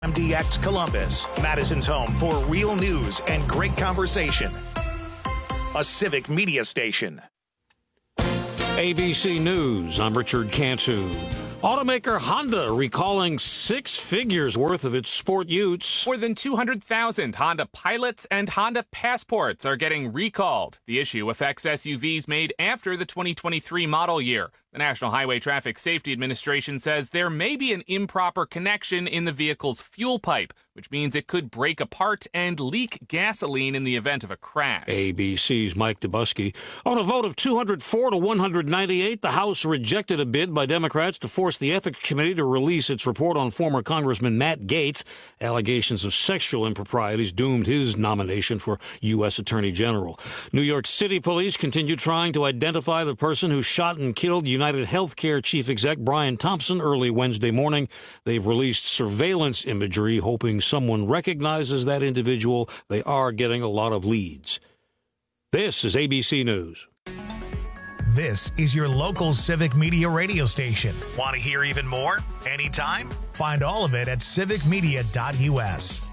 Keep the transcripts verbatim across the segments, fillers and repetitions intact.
M D X Columbus, Madison's home for real news and great conversation. A civic media station. A B C News, I'm Richard Cantu. Automaker Honda recalling six figures worth of its sport utes. More than two hundred thousand Honda Pilots and Honda Passports are getting recalled. The issue affects S U Vs made after the twenty twenty-three model year. The National Highway Traffic Safety Administration says there may be an improper connection in the vehicle's fuel pipe, which means it could break apart and leak gasoline in the event of a crash. A B C's Mike Dubusky. On a vote of two hundred four to one hundred ninety-eight, the House rejected a bid by Democrats to force the Ethics Committee to release its report on former Congressman Matt Gaetz. Allegations of sexual improprieties doomed his nomination for U S Attorney General. New York City police continue trying to identify the person who shot and killed United Healthcare chief exec Brian Thompson early Wednesday morning. They've released surveillance imagery, hoping someone recognizes that individual. They are getting a lot of leads. This is A B C News. This is your local civic media radio station. Want to hear even more? Anytime? Find all of it at civic media dot U S.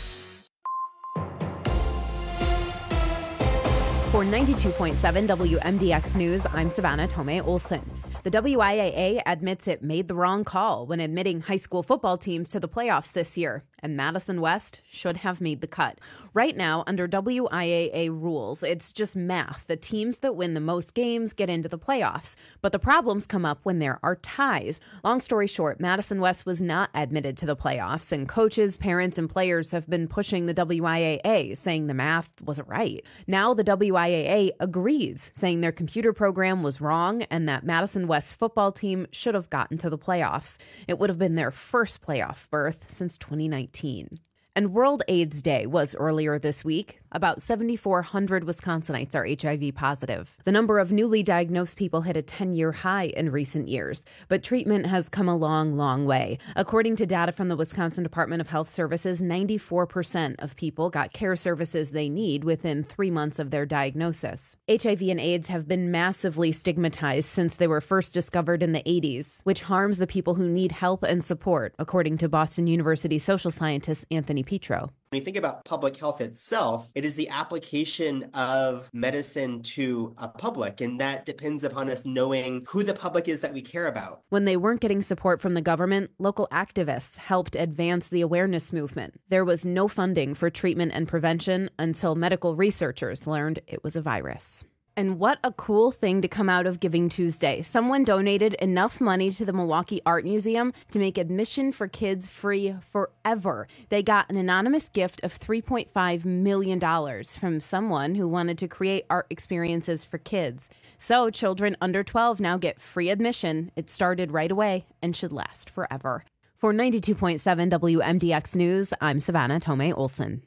For ninety-two point seven W M D X News, I'm Savannah Tomei Olson. The W I A A admits it made the wrong call when admitting high school football teams to the playoffs this year, and Madison West should have made the cut. Right now, under W I A A rules, it's just math. The teams that win the most games get into the playoffs, but the problems come up when there are ties. Long story short, Madison West was not admitted to the playoffs, and coaches, parents, and players have been pushing the W I A A, saying the math wasn't right. Now the W I A A agrees, saying their computer program was wrong and that Madison West's football team should have gotten to the playoffs. It would have been their first playoff berth since twenty nineteen. And World AIDS Day was earlier this week. About seven thousand four hundred Wisconsinites are H I V positive. The number of newly diagnosed people hit a ten-year high in recent years, but treatment has come a long, long way. According to data from the Wisconsin Department of Health Services, ninety-four percent of people got care services they need within three months of their diagnosis. H I V and AIDS have been massively stigmatized since they were first discovered in the eighties, which harms the people who need help and support, according to Boston University social scientist Anthony Petro. When you think about public health itself, it is the application of medicine to a public, and that depends upon us knowing who the public is that we care about. When they weren't getting support from the government, local activists helped advance the awareness movement. There was no funding for treatment and prevention until medical researchers learned it was a virus. And what a cool thing to come out of Giving Tuesday. Someone donated enough money to the Milwaukee Art Museum to make admission for kids free forever. They got an anonymous gift of three point five million dollars from someone who wanted to create art experiences for kids. So children under twelve now get free admission. It started right away and should last forever. For ninety-two point seven W M D X News, I'm Savannah Tomei Olson.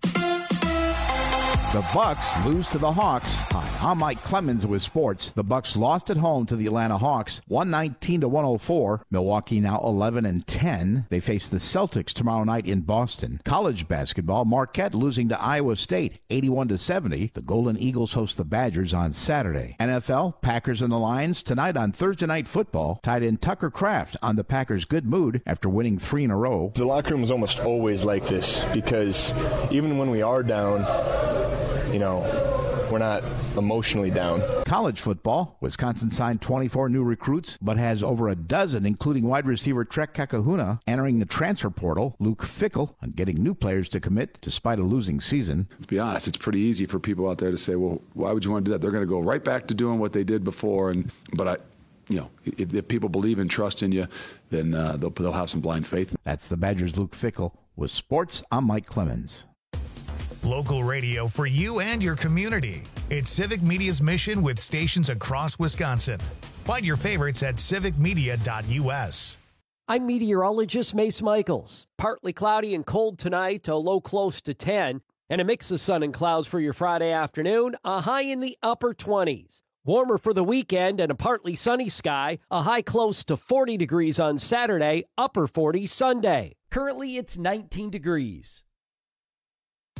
The Bucks lose to the Hawks. Hi, I'm Mike Clemens with sports. The Bucks lost at home to the Atlanta Hawks, one nineteen to one oh four. Milwaukee now eleven and ten. They face the Celtics tomorrow night in Boston. College basketball, Marquette losing to Iowa State, eighty-one to seventy. The Golden Eagles host the Badgers on Saturday. N F L, Packers and the Lions tonight on Thursday Night Football. Tied in Tucker Kraft on the Packers' good mood after winning three in a row. The locker room is almost always like this because even when we are down, you know, we're not emotionally down. College football, Wisconsin signed twenty-four new recruits, but has over a dozen, including wide receiver Trek Kakahuna, entering the transfer portal. Luke Fickell on getting new players to commit despite a losing season. Let's be honest, it's pretty easy for people out there to say, well, why would you want to do that? They're going to go right back to doing what they did before. And But I... You know, if, if people believe and trust in you, then uh, they'll, they'll have some blind faith. That's the Badgers' Luke Fickell. With sports, I'm Mike Clemens. Local radio for you and your community. It's Civic Media's mission with stations across Wisconsin. Find your favorites at civic media dot U S. I'm meteorologist Mace Michaels. Partly cloudy and cold tonight, a low close to ten, and a mix of sun and clouds for your Friday afternoon, a high in the upper twenties. Warmer for the weekend and a partly sunny sky, a high close to forty degrees on Saturday, upper forties Sunday. Currently, it's nineteen degrees.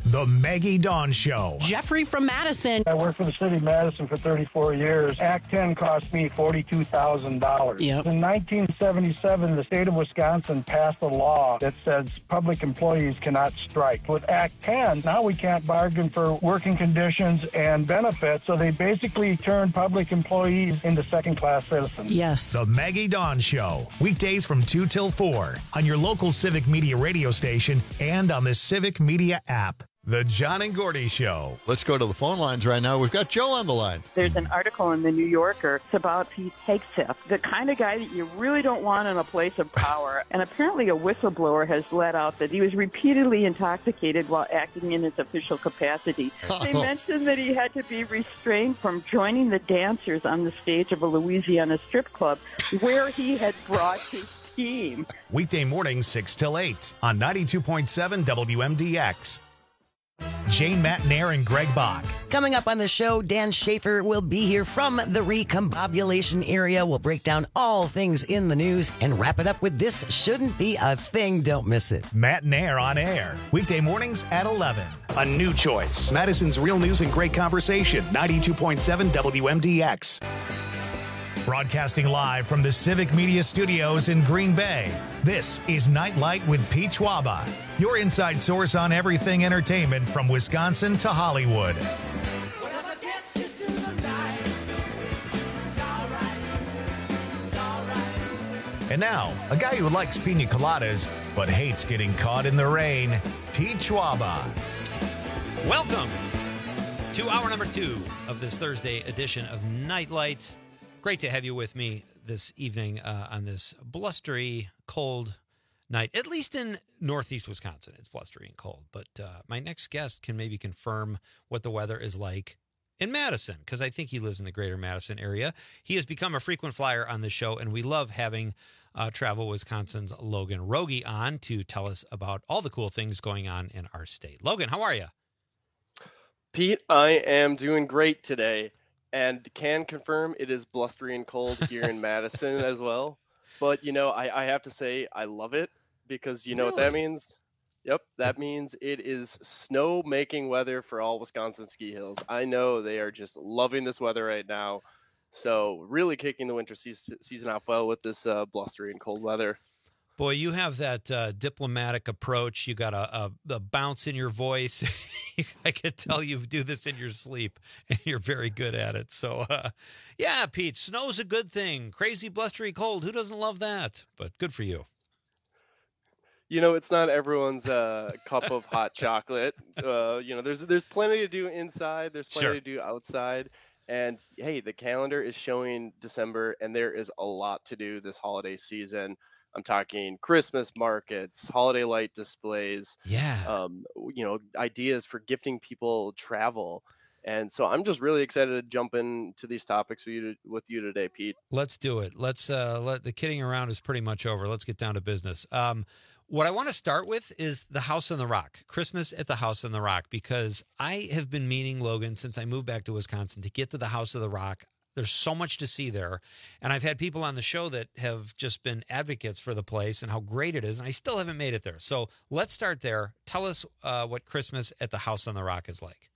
The Maggie Dawn Show. Jeffrey from Madison. I worked for the city of Madison for thirty-four years. Act ten cost me forty-two thousand dollars. Yep. In nineteen seventy-seven, the state of Wisconsin passed a law that says public employees cannot strike. With Act ten, now we can't bargain for working conditions and benefits, so they basically turned public employees into second-class citizens. Yes. The Maggie Dawn Show. Weekdays from two till four on your local Civic Media radio station and on the Civic Media app. The John and Gordy Show. Let's go to the phone lines right now. We've got Joe on the line. There's an article in the New Yorker. It's about Pete Hegseth, the kind of guy that you really don't want in a place of power. And apparently a whistleblower has let out that he was repeatedly intoxicated while acting in his official capacity. Oh. They mentioned that he had to be restrained from joining the dancers on the stage of a Louisiana strip club where he had brought his team. Weekday mornings, six till eight on ninety-two point seven W M D X. Jane Matnair and Greg Bach. Coming up on the show, Dan Schaefer will be here from the recombobulation area. We'll break down all things in the news and wrap it up with This Shouldn't Be a Thing. Don't miss it. Matnair on air. Weekday mornings at eleven. A new choice. Madison's Real News and Great Conversation. ninety-two point seven W M D X. Broadcasting live from the Civic Media Studios in Green Bay, this is Nightlight with Pete Schwaba, your inside source on everything entertainment from Wisconsin to Hollywood. And now, a guy who likes pina coladas but hates getting caught in the rain, Pete Schwaba. Welcome to hour number two of this Thursday edition of Nightlight. Great to have you with me this evening uh, on this blustery, cold night, at least in northeast Wisconsin. It's blustery and cold. But uh, my next guest can maybe confirm what the weather is like in Madison, because I think he lives in the greater Madison area. He has become a frequent flyer on the show, and we love having uh, Travel Wisconsin's Logan Rogie on to tell us about all the cool things going on in our state. Logan, how are you? Pete, I am doing great today. And can confirm it is blustery and cold here in Madison as well. But, you know, I, I have to say I love it because you know really? what that means? Yep, that means it is snow-making weather for all Wisconsin ski hills. I know they are just loving this weather right now. So really kicking the winter season, season off well with this uh, blustery and cold weather. Boy, you have that uh, diplomatic approach. You got a, a, a bounce in your voice. I could tell you do this in your sleep, and you're very good at it. So, uh, yeah, Pete, snow's a good thing. Crazy, blustery cold. Who doesn't love that? But good for you. You know, it's not everyone's uh, cup of hot chocolate. Uh, you know, there's there's plenty to do inside. There's plenty Sure. to do outside. And, hey, the calendar is showing December, and there is a lot to do this holiday season. I'm talking Christmas markets, holiday light displays, yeah, um, you know, ideas for gifting people travel. And so I'm just really excited to jump into these topics with you, to, with you today, Pete. Let's do it. Let's uh, let the kidding around is pretty much over. Let's get down to business. Um, what I want to start with is the House on the Rock, Christmas at the House on the Rock, because I have been meaning, Logan, since I moved back to Wisconsin to get to the House of the Rock. There's so much to see there. And I've had people on the show that have just been advocates for the place and how great it is. And I still haven't made it there. So let's start there. Tell us uh, what Christmas at the House on the Rock is like.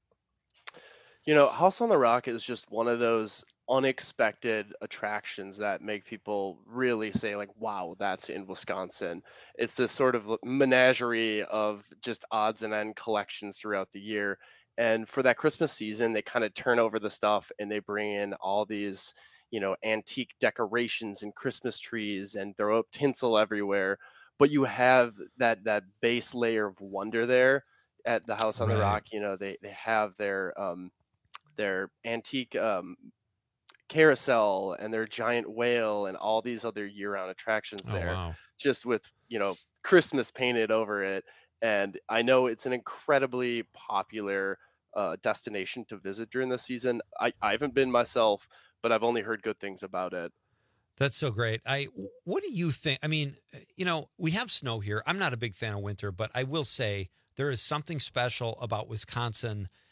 You know, House on the Rock is just one of those unexpected attractions that make people really say, like, wow, that's in Wisconsin. It's this sort of menagerie of just odds and end collections throughout the year. And for that Christmas season, they kind of turn over the stuff and they bring in all these, you know, antique decorations and Christmas trees and throw up tinsel everywhere. But you have that that base layer of wonder there at the House on Right. the Rock. You know, they, they have their um, their antique um, carousel and their giant whale and all these other year-round attractions Oh, there, wow. just with, you know, Christmas painted over it. And I know it's an incredibly popular uh, destination to visit during the season. I, I haven't been myself, but I've only heard good things about it. That's so great. I, what do you think? I mean, you know, we have snow here. I'm not a big fan of winter, but I will say there is something special about Wisconsin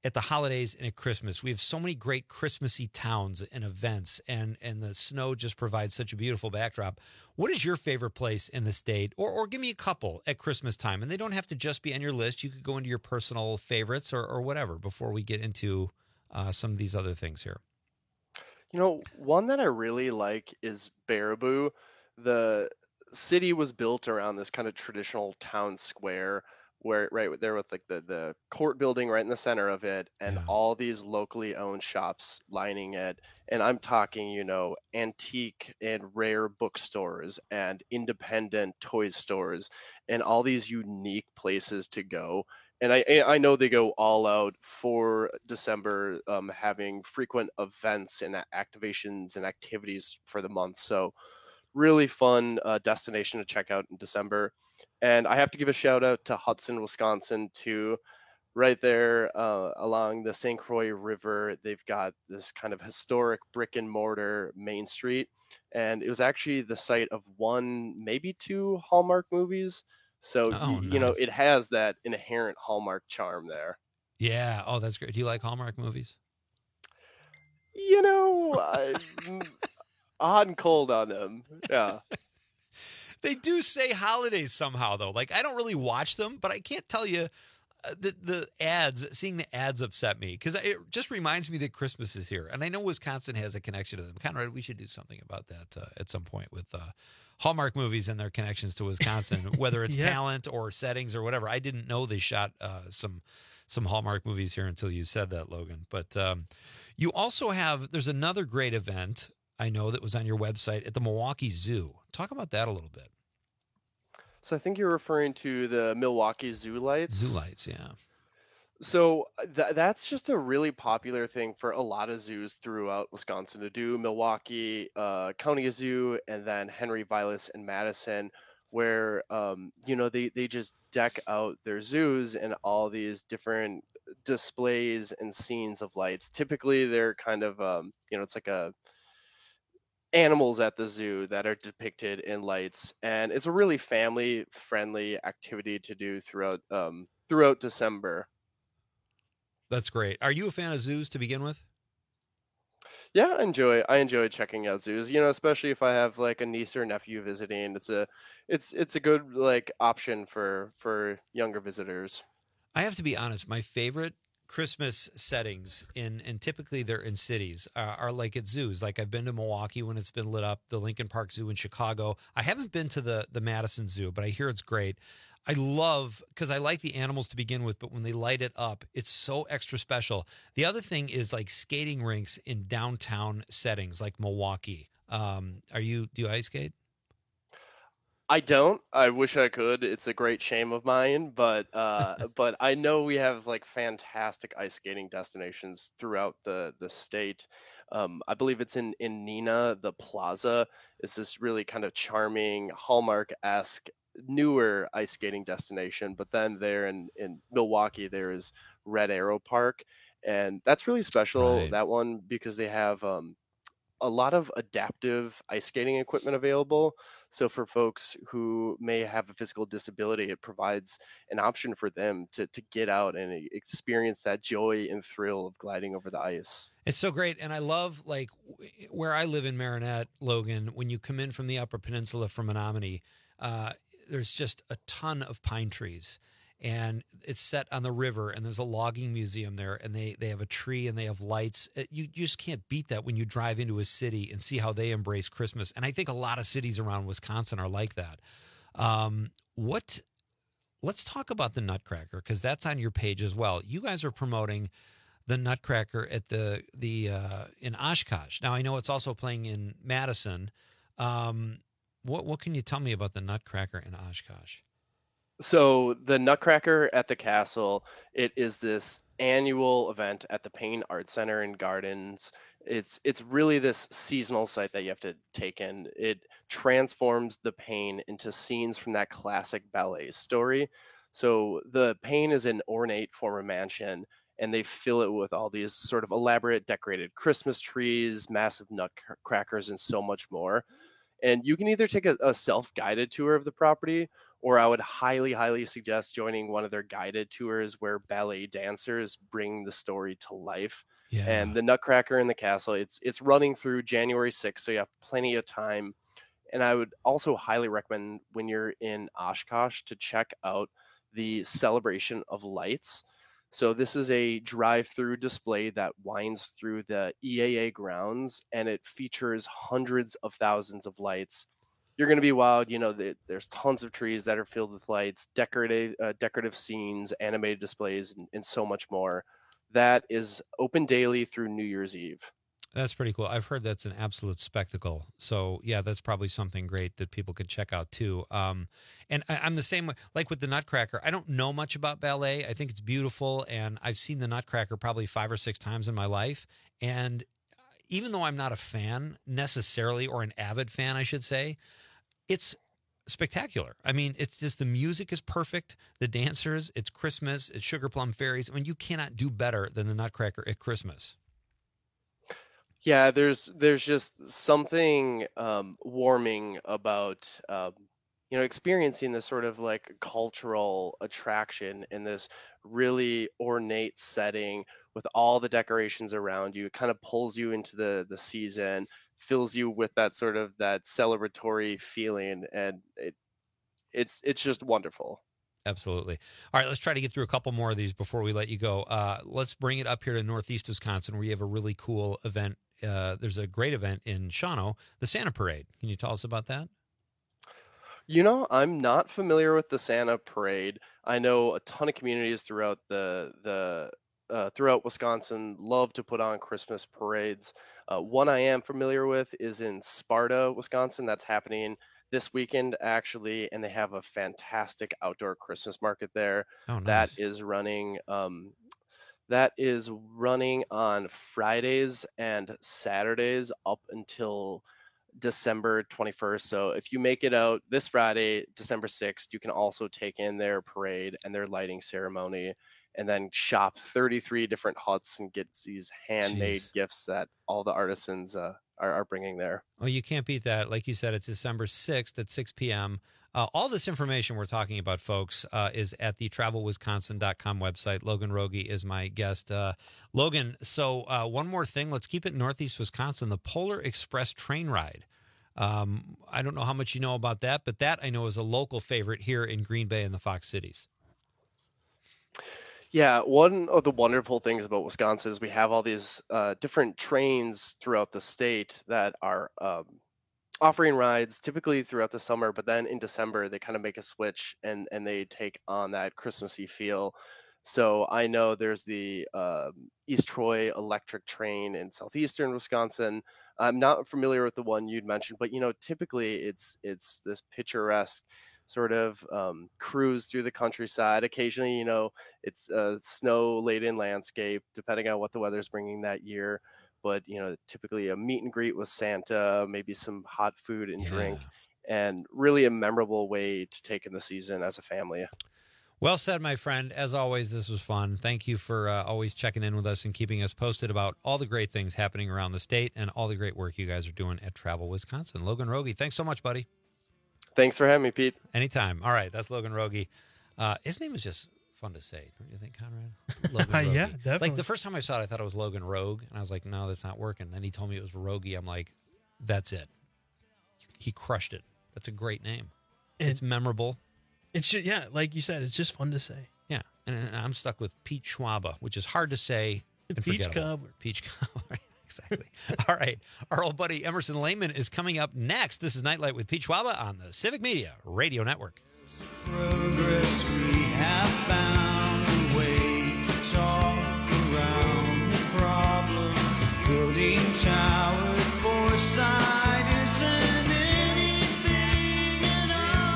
at the holidays and at Christmas. We have so many great Christmassy towns and events, and, and the snow just provides such a beautiful backdrop. What is your favorite place in the state? Or, or give me a couple at Christmas time. And they don't have to just be on your list. You could go into your personal favorites or, or whatever before we get into uh, some of these other things here. You know, one that I really like is Baraboo. The city was built around this kind of traditional town square where right there with like the, the court building right in the center of it and yeah. all these locally owned shops lining it. And I'm talking, you know, antique and rare bookstores and independent toy stores and all these unique places to go. And I I know they go all out for December, um, having frequent events and activations and activities for the month. So really fun uh, destination to check out in December. And I have to give a shout out to Hudson, Wisconsin, too. Right there uh, along the Saint Croix River, they've got this kind of historic brick and mortar Main Street. And it was actually the site of one, maybe two Hallmark movies. So, oh, you, nice. you know, it has that inherent Hallmark charm there. Yeah. Oh, that's great. Do you like Hallmark movies? You know, I'm hot and cold on them. Yeah. They do say holidays somehow, though. Like, I don't really watch them, but I can't tell you uh, the, the ads, seeing the ads upset me because it just reminds me that Christmas is here. And I know Wisconsin has a connection to them. Conrad, we should do something about that uh, at some point with uh, Hallmark movies and their connections to Wisconsin, whether it's yeah. talent or settings or whatever. I didn't know they shot uh, some some Hallmark movies here until you said that, Logan. But um, you also have, there's another great event I know that was on your website at the Milwaukee Zoo. Talk about that a little bit. So I think you're referring to the Milwaukee Zoo Lights. Zoo Lights, yeah. So th- that's just a really popular thing for a lot of zoos throughout Wisconsin to do. Milwaukee uh, County Zoo and then Henry Vilas and Madison, where um, you know they, they just deck out their zoos and all these different displays and scenes of lights. Typically, they're kind of um, you know it's like a animals at the zoo that are depicted in lights, and it's a really family friendly activity to do throughout um, throughout December. That's great. Are you a fan of zoos to begin with? Yeah, I enjoy I enjoy checking out zoos. You know, especially if I have like a niece or nephew visiting. It's a it's it's a good like option for for younger visitors. I have to be honest. My favorite Christmas settings in and typically they're in cities uh, are like at zoos. Like I've been to Milwaukee when it's been lit up, the Lincoln Park Zoo in Chicago. I haven't been to the the Madison Zoo, but I hear it's great. I love, because I like the animals to begin with, but when they light it up, it's so extra special. The other thing is like skating rinks in downtown settings like Milwaukee. Um, are you, do you ice skate? I don't. I wish I could. It's a great shame of mine, but uh, but I know we have like fantastic ice skating destinations throughout the the state. Um, I believe it's in in Neenah, the Plaza. It's this really kind of charming Hallmark-esque newer ice skating destination. But then there in in Milwaukee, there is Red Arrow Park, and that's really special. Right. That one because they have um, a lot of adaptive ice skating equipment available. So for folks who may have a physical disability, it provides an option for them to to get out and experience that joy and thrill of gliding over the ice. It's so great. And I love, like, where I live in Marinette, Logan, when you come in from the Upper Peninsula from Menominee, uh, there's just a ton of pine trees. And it's set on the river, and there's a logging museum there, and they, they have a tree and they have lights. You, you just can't beat that when you drive into a city and see how they embrace Christmas. And I think a lot of cities around Wisconsin are like that. Um, what? Let's talk about the Nutcracker, because that's on your page as well. You guys are promoting the Nutcracker at the the uh, in Oshkosh. Now I know it's also playing in Madison. Um, what what can you tell me about the Nutcracker in Oshkosh? So the Nutcracker at the Castle, it is this annual event at the Payne Art Center and Gardens. It's it's really this seasonal site that you have to take in. It transforms the Payne into scenes from that classic ballet story. So the Payne is an ornate former mansion, and they fill it with all these sort of elaborate decorated Christmas trees, massive nutcrackers, and so much more. And you can either take a, a self-guided tour of the property, or I would highly, highly suggest joining one of their guided tours where ballet dancers bring the story to life. Yeah. And the Nutcracker in the Castle, it's it's running through January sixth, so you have plenty of time. And I would also highly recommend when you're in Oshkosh to check out the Celebration of Lights. So this is a drive-through display that winds through the E A A grounds, and it features hundreds of thousands of lights. You're going to be wowed. You know, the, there's tons of trees that are filled with lights, decorative uh, decorative scenes, animated displays, and, and so much more. That is open daily through New Year's Eve. That's pretty cool. I've heard that's an absolute spectacle. So, yeah, that's probably something great that people could check out, too. Um, and I, I'm the same way. Like with the Nutcracker, I don't know much about ballet. I think it's beautiful, and I've seen the Nutcracker probably five or six times in my life. And even though I'm not a fan necessarily, or an avid fan, I should say, it's spectacular. I mean, it's just the music is perfect. The dancers, it's Christmas, it's Sugar Plum Fairies. I mean, you cannot do better than the Nutcracker at Christmas. Yeah, there's there's just something um, warming about um, you know experiencing this sort of like cultural attraction in this really ornate setting with all the decorations around you. It kind of pulls you into the the season, fills you with that sort of that celebratory feeling, and it it's it's just wonderful. Absolutely. All right, let's try to get through a couple more of these before we let you go. Uh, let's bring it up here to Northeast Wisconsin, where you have a really cool event. Uh, there's a great event in Shawano, the Santa Parade. Can you tell us about that? You know, I'm not familiar with the Santa Parade. I know a ton of communities throughout the the uh, throughout Wisconsin love to put on Christmas parades. Uh, one I am familiar with is in Sparta, Wisconsin. That's happening this weekend, actually, and they have a fantastic outdoor Christmas market there. Oh, nice. That is running. Um, that is running on Fridays and Saturdays up until December twenty-first. So if you make it out this Friday, December sixth, you can also take in their parade and their lighting ceremony, and then shop thirty-three different huts and get these handmade Jeez. gifts that all the artisans uh, are, are bringing there. Oh, you can't beat that. Like you said, it's December sixth at six p.m. Uh, all this information we're talking about, folks, uh, is at the travel wisconsin dot com website. Logan Rogie is my guest. Uh, Logan, so uh, one more thing. Let's keep it Northeast Wisconsin. The Polar Express train ride. Um, I don't know how much you know about that, but that I know is a local favorite here in Green Bay and the Fox Cities. Yeah, one of the wonderful things about Wisconsin is we have all these uh, different trains throughout the state that are um, offering rides typically throughout the summer, but then in December they kind of make a switch and and they take on that Christmassy feel. So I know there's the uh, East Troy electric train in southeastern Wisconsin. I'm not familiar with the one you'd mentioned, but you know, typically it's it's this picturesque sort of um, cruise through the countryside. Occasionally, you know, it's a snow-laden landscape, depending on what the weather's bringing that year. But, you know, typically a meet and greet with Santa, maybe some hot food and Yeah. drink, and really a memorable way to take in the season as a family. Well said, my friend. As always, this was fun. Thank you for uh, always checking in with us and keeping us posted about all the great things happening around the state and all the great work you guys are doing at Travel Wisconsin. Logan Rogie, thanks so much, buddy. Thanks for having me, Pete. Anytime. All right, that's Logan Rogie. Uh, his name is just fun to say, don't you think, Conrad? Logan Yeah, Rogie. definitely. Like the first time I saw it, I thought it was Logan Rogue, and I was like, no, that's not working. Then he told me it was Rogie. I'm like, that's it. He crushed it. That's a great name. And it's memorable. It's just, yeah, like you said, it's just fun to say. Yeah, and, and I'm stuck with Pete Schwaba, which is hard to say and Peach forgettable. cobbler. Peach cobbler. Exactly. All right. Our old buddy Emerson Lehman is coming up next. This is Nightlight with Pete Schwaba on the Civic Media Radio Network. Progress, we have found a way to talk around the problem. Building towers, foresight isn't anything at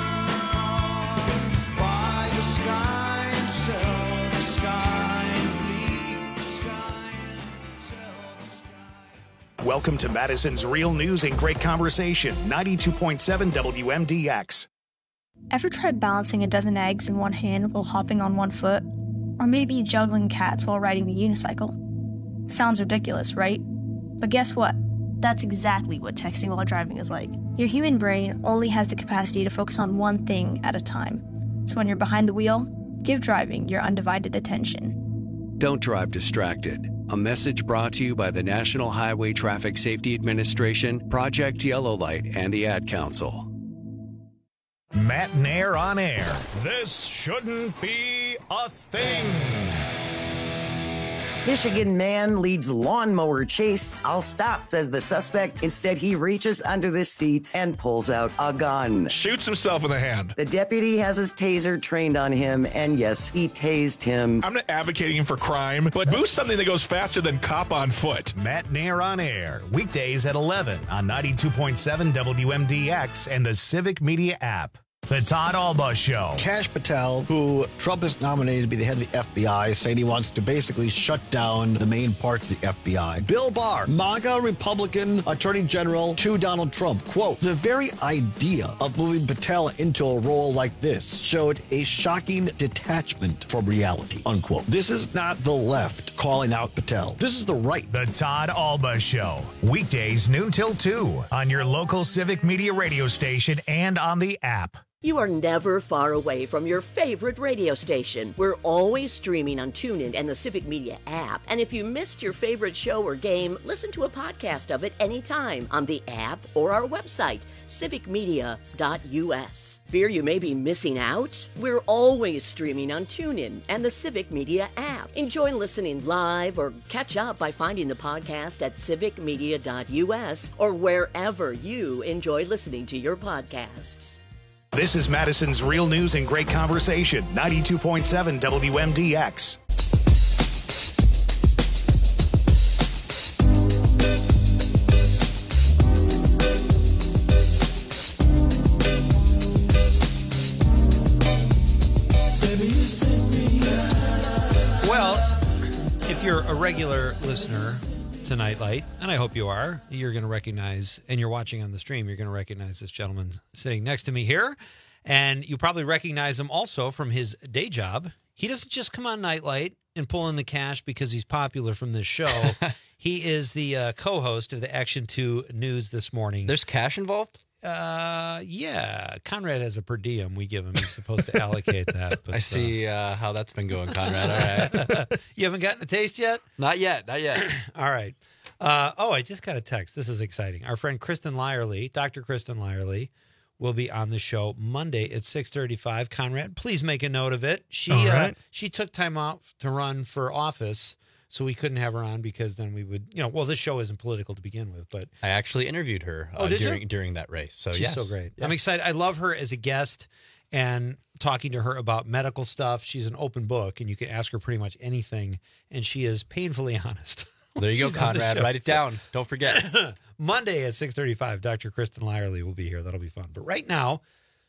all. Why the sky and sell the sky and leave the sky and sell the sky. Welcome to Madison's Real News and Great Conversation, ninety-two point seven W M D X. Ever tried balancing a dozen eggs in one hand while hopping on one foot? Or maybe juggling cats while riding the unicycle? Sounds ridiculous, right? But guess what? That's exactly what texting while driving is like. Your human brain only has the capacity to focus on one thing at a time. So when you're behind the wheel, give driving your undivided attention. Don't drive distracted. A message brought to you by the National Highway Traffic Safety Administration, Project Yellow Light, and the Ad Council. Matt Nair on air. This shouldn't be a thing. Michigan man leads lawnmower chase. I'll stop, says the suspect. Instead, he reaches under the seat and pulls out a gun. Shoots himself in the hand. The deputy has his taser trained on him, and yes, he tased him. I'm not advocating for crime, but boost something that goes faster than cop on foot. Matt Nair on air. Weekdays at eleven on ninety-two point seven W M D X and the Civic Media app. The Todd Alba Show. Kash Patel, who Trump has nominated to be the head of the F B I, saying he wants to basically shut down the main parts of the F B I. Bill Barr, MAGA Republican Attorney General to Donald Trump. Quote, the very idea of moving Patel into a role like this showed a shocking detachment from reality, unquote. This is not the left calling out Patel. This is the right. The Todd Alba Show. Weekdays noon till two on your local Civic Media radio station and on the app. You are never far away from your favorite radio station. We're always streaming on TuneIn and the Civic Media app. And if you missed your favorite show or game, listen to a podcast of it anytime on the app or our website, civic media dot U S. Fear you may be missing out? We're always streaming on TuneIn and the Civic Media app. Enjoy listening live or catch up by finding the podcast at civic media dot U S or wherever you enjoy listening to your podcasts. This is Madison's Real News and Great Conversation, ninety-two point seven W M D X. Well, if you're a regular listener to Nightlight, and I hope you are, you're going to recognize, and you're watching on the stream, you're going to recognize this gentleman sitting next to me here, and you probably recognize him also from his day job. He doesn't just come on Nightlight and pull in the cash because he's popular from this show. He is the uh, co-host of the Action two News this morning. There's cash involved? Uh, yeah. Conrad has a per diem we give him. He's supposed to allocate that. But, I see uh, how that's been going, Conrad. All right. You haven't gotten a taste yet? Not yet. Not yet. All right. Uh, oh, I just got a text. This is exciting. Our friend Kristen Lyerly, Doctor Kristen Lyerly, will be on the show Monday at six thirty-five. Conrad, please make a note of it. She All right. uh, she took time off to run for office, so we couldn't have her on because then we would, you know, well, this show isn't political to begin with, but I actually interviewed her uh, oh, did during you? during that race. So she's yes. so great. Yeah. I'm excited. I love her as a guest and talking to her about medical stuff. She's an open book, and you can ask her pretty much anything, and she is painfully honest. There you go, She's on the Conrad. show. Write it down. Don't forget. Monday at six thirty-five, Doctor Kristen Lyerly will be here. That'll be fun. But right now,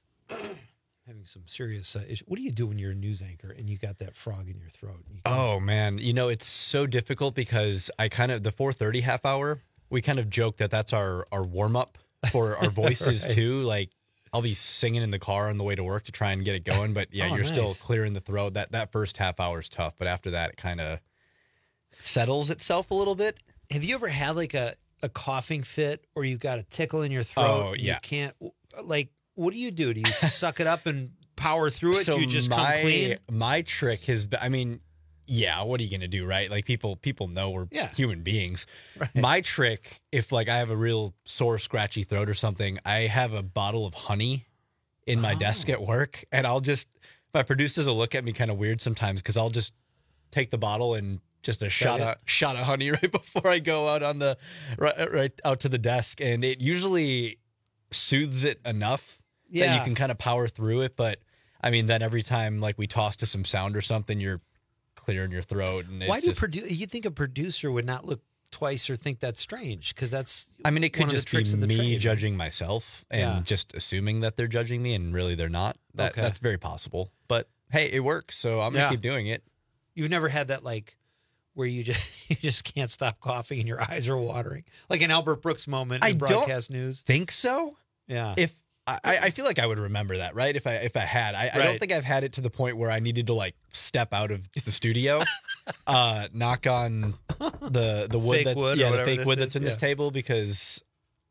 having some serious uh, issues. What do you do when you're a news anchor and you got that frog in your throat? You Oh, man. You know, it's so difficult because I kind of, the four thirty half hour, we kind of joke that that's our, our warm-up for our voices, Right. too. Like, I'll be singing in the car on the way to work to try and get it going. But, yeah, Oh, you're nice. still clearing the throat. That, that first half hour is tough. But after that, it kind of settles itself a little bit. Have you ever had like a, a coughing fit or you've got a tickle in your throat? Oh, and yeah. You can't, like, what do you do? Do you suck it up and power through it? So do you just my, come clean? My trick has been, I mean, yeah, what are you going to do, right? Like people people know we're Yeah. human beings. Right. My trick, if like I have a real sore, scratchy throat or something, I have a bottle of honey in my desk Oh. at work. And I'll just, my producers will look at me kind of weird sometimes because I'll just take the bottle and just a shot it? of shot of honey right before I go out on the right, right out to the desk. And it usually soothes it enough that Yeah. you can kind of power through it. But I mean, then every time like we toss to some sound or something, you're clearing your throat. And it's Why do just, produ- you think a producer would not look twice or think that's strange? Because that's I mean, it could one of the just tricks be of the me trade, right? judging myself and Yeah. just assuming that they're judging me and really they're not. That Okay. That's very possible. But hey, it works. So I'm going to Yeah. keep doing it. You've never had that like where you just you just can't stop coughing and your eyes are watering, like an Albert Brooks moment in I don't broadcast news. Think so? Yeah. If I, I feel like I would remember that, right? If I if I had, I, I don't Right. think I've had it to the point where I needed to like step out of the studio, uh, knock on the the wood Fake that wood or yeah the whatever fake this wood is, that's in this yeah. table because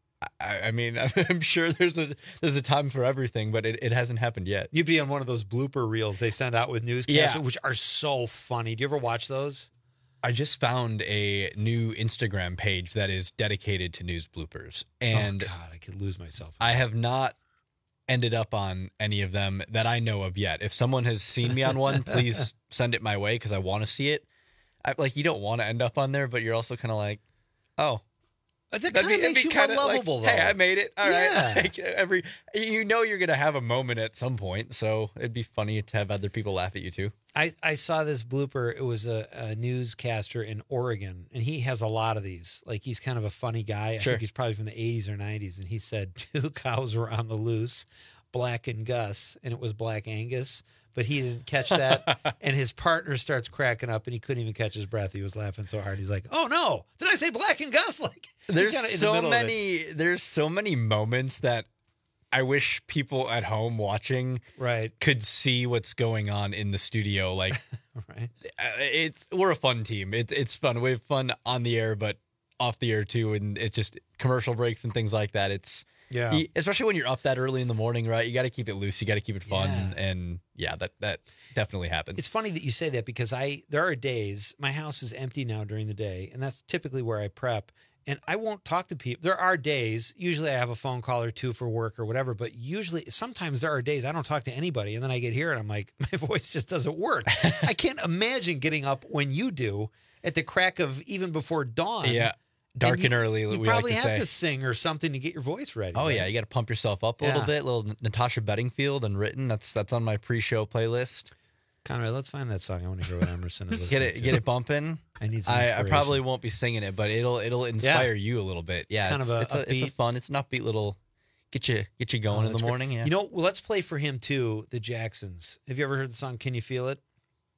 I, I mean I'm sure there's a there's a time for everything, but it, it hasn't happened yet. You'd be on one of those blooper reels they send out with newscasters, Yeah. which are so funny. Do you ever watch those? I just found a new Instagram page that is dedicated to news bloopers, and oh God, I could lose myself. I have not ended up on any of them that I know of yet. If someone has seen me on one, please send it my way because I want to see it. I, like you don't want to end up on there, but you're also kind of like, oh. That That'd kind be- of it'd makes be you more kinda like, lovable, hey, though. I made it. All right. Yeah. Like, every you know you're gonna have a moment at some point, so it'd be funny to have other people laugh at you too. I, I saw this blooper. It was a, a newscaster in Oregon, and he has a lot of these. Like, he's kind of a funny guy. I Sure. think he's probably from the eighties or nineties, and he said two cows were on the loose, Black and Gus, and it was Black Angus, but he didn't catch that, and his partner starts cracking up, and he couldn't even catch his breath. He was laughing so hard. He's like, oh, no, did I say Black and Gus? Like, he's There's kinda in the so middle of it. many. There's so many moments that I wish people at home watching right could see what's going on in the studio. Like, right, it's we're a fun team. It's it's fun. We have fun on the air, but off the air too, and it's just commercial breaks and things like that. It's Yeah. you- especially when you're up that early in the morning, right? You got to keep it loose. You got to keep it fun, Yeah. and yeah, that that definitely happens. It's funny that you say that because I there are days my house is empty now during the day, and that's typically where I prep. And I won't talk to people. There are days, usually I have a phone call or two for work or whatever, but usually sometimes there are days I don't talk to anybody, and then I get here and I'm like, my voice just doesn't work. I can't imagine getting up when you do at the crack of even before dawn. Yeah. Dark you- and early, You we like probably to have say. to sing or something to get your voice ready. Oh right? yeah, you got to pump yourself up a Yeah. little bit. Little Natasha Bedingfield and written. That's that's on my pre-show playlist. Conrad, let's find that song. I want to hear what Emerson is Get listening it, to. get it bumping. I need some I, I inspiration. probably won't be singing it, but it'll it'll inspire you a little bit. Yeah, Kind it's, of a it's a it's a upbeat- fun. It's an upbeat little get you get you going Oh, in the that's great. morning. Yeah, You know, well, let's play for him too. The Jacksons. Have you ever heard the song "Can You Feel It"?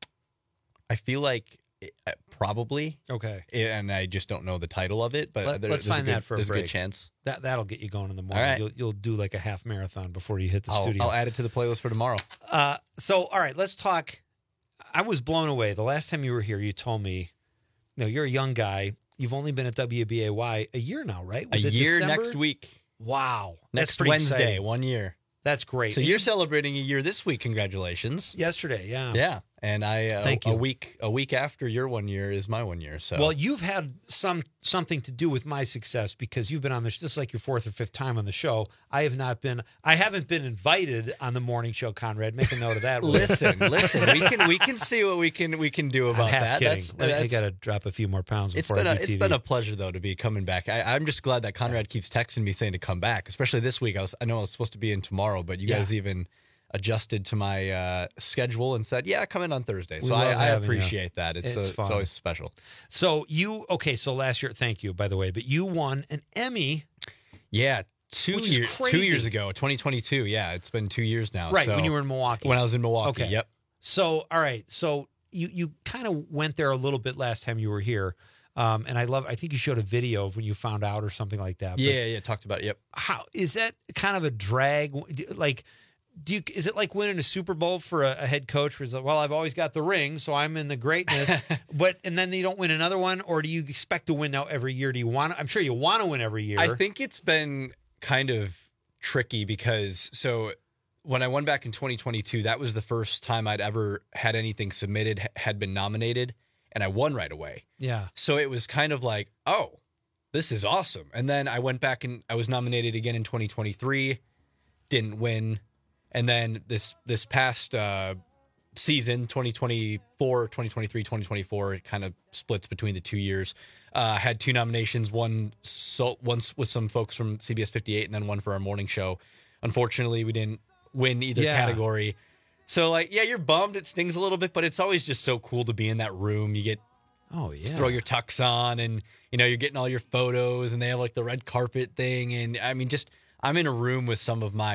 I feel like it- uh, probably Okay. and I just don't know the title of it. But Let, there- let's there's find a good, that for a there's break. a good chance. That that'll get you going in the morning. right. You'll you'll do like a half marathon before you hit the I'll, studio. I'll add it to the playlist for tomorrow. Uh, so all right, let's talk. I was blown away the last time you were here. You told me, no, you're a young guy. You've only been at W B A Y a year now, right? A Was it year December? next week. Wow, that's Next pretty Wednesday, exciting. one year. That's great. So And you're you- celebrating a year this week. Congratulations. yesterday, yeah, Yeah, and I uh, Thank a you. week a week after your one year is my one year. So Well, you've had some something to do with my success because you've been on this. This is like your fourth or fifth time on the show. I have not been. I haven't been invited on the morning show. Conrad, make a note of that. listen, listen, we can we can see what we can we can do I'm about half that. kidding. That's, I- I that's- got to drop a few more pounds it's before been I a, do it's T V. been a pleasure though to be coming back. I, I'm just glad that Conrad keeps texting me saying to come back, especially this week. I was I know I was supposed to be in tomorrow, but you Yeah. guys even adjusted to my uh, schedule and said, "Yeah, come in on Thursday." We So I, love I having you. appreciate that. It's It's a, fun. it's always special. So you okay? So last year, thank you by the way, but you won an Emmy, Yeah, two Which is years two crazy. years ago, twenty twenty-two. Yeah, it's been two years now. right? So When you were in Milwaukee. when I was in Milwaukie. Okay. Yep. So all right, so you you kind of went there a little bit last time you were here, um, and I love. I think you showed a video of when you found out or something like that. But Yeah, yeah. Talked about it. Yep. how is that kind of a drag? Like, do you, is it like winning a Super Bowl for a, a head coach? Where it's like, well, I've always got the ring, so I'm in the greatness. but and then you don't win another one, or do you expect to win now every year? Do you want? I'm sure you want to win every year. I think it's been kind of tricky because so when I won back in twenty twenty-two, that was the first time I'd ever had anything submitted, h- had been nominated, and I won right away. Yeah. So it was kind of like, oh, this is awesome. And then I went back and I was nominated again in twenty twenty-three, didn't win. And then this this past uh, season, twenty twenty-four, twenty twenty-three, twenty twenty-four, it kind of splits between the two years. Uh, had two nominations, one so once with some folks from C B S fifty-eight, and then one for our morning show. Unfortunately, we didn't win either Yeah. category. So, like, yeah, you're bummed. It stings a little bit, but it's always just so cool to be in that room. You get Oh yeah. throw your tux on, and you know you're getting all your photos, and they have like the red carpet thing, and I mean, just I'm in a room with some of my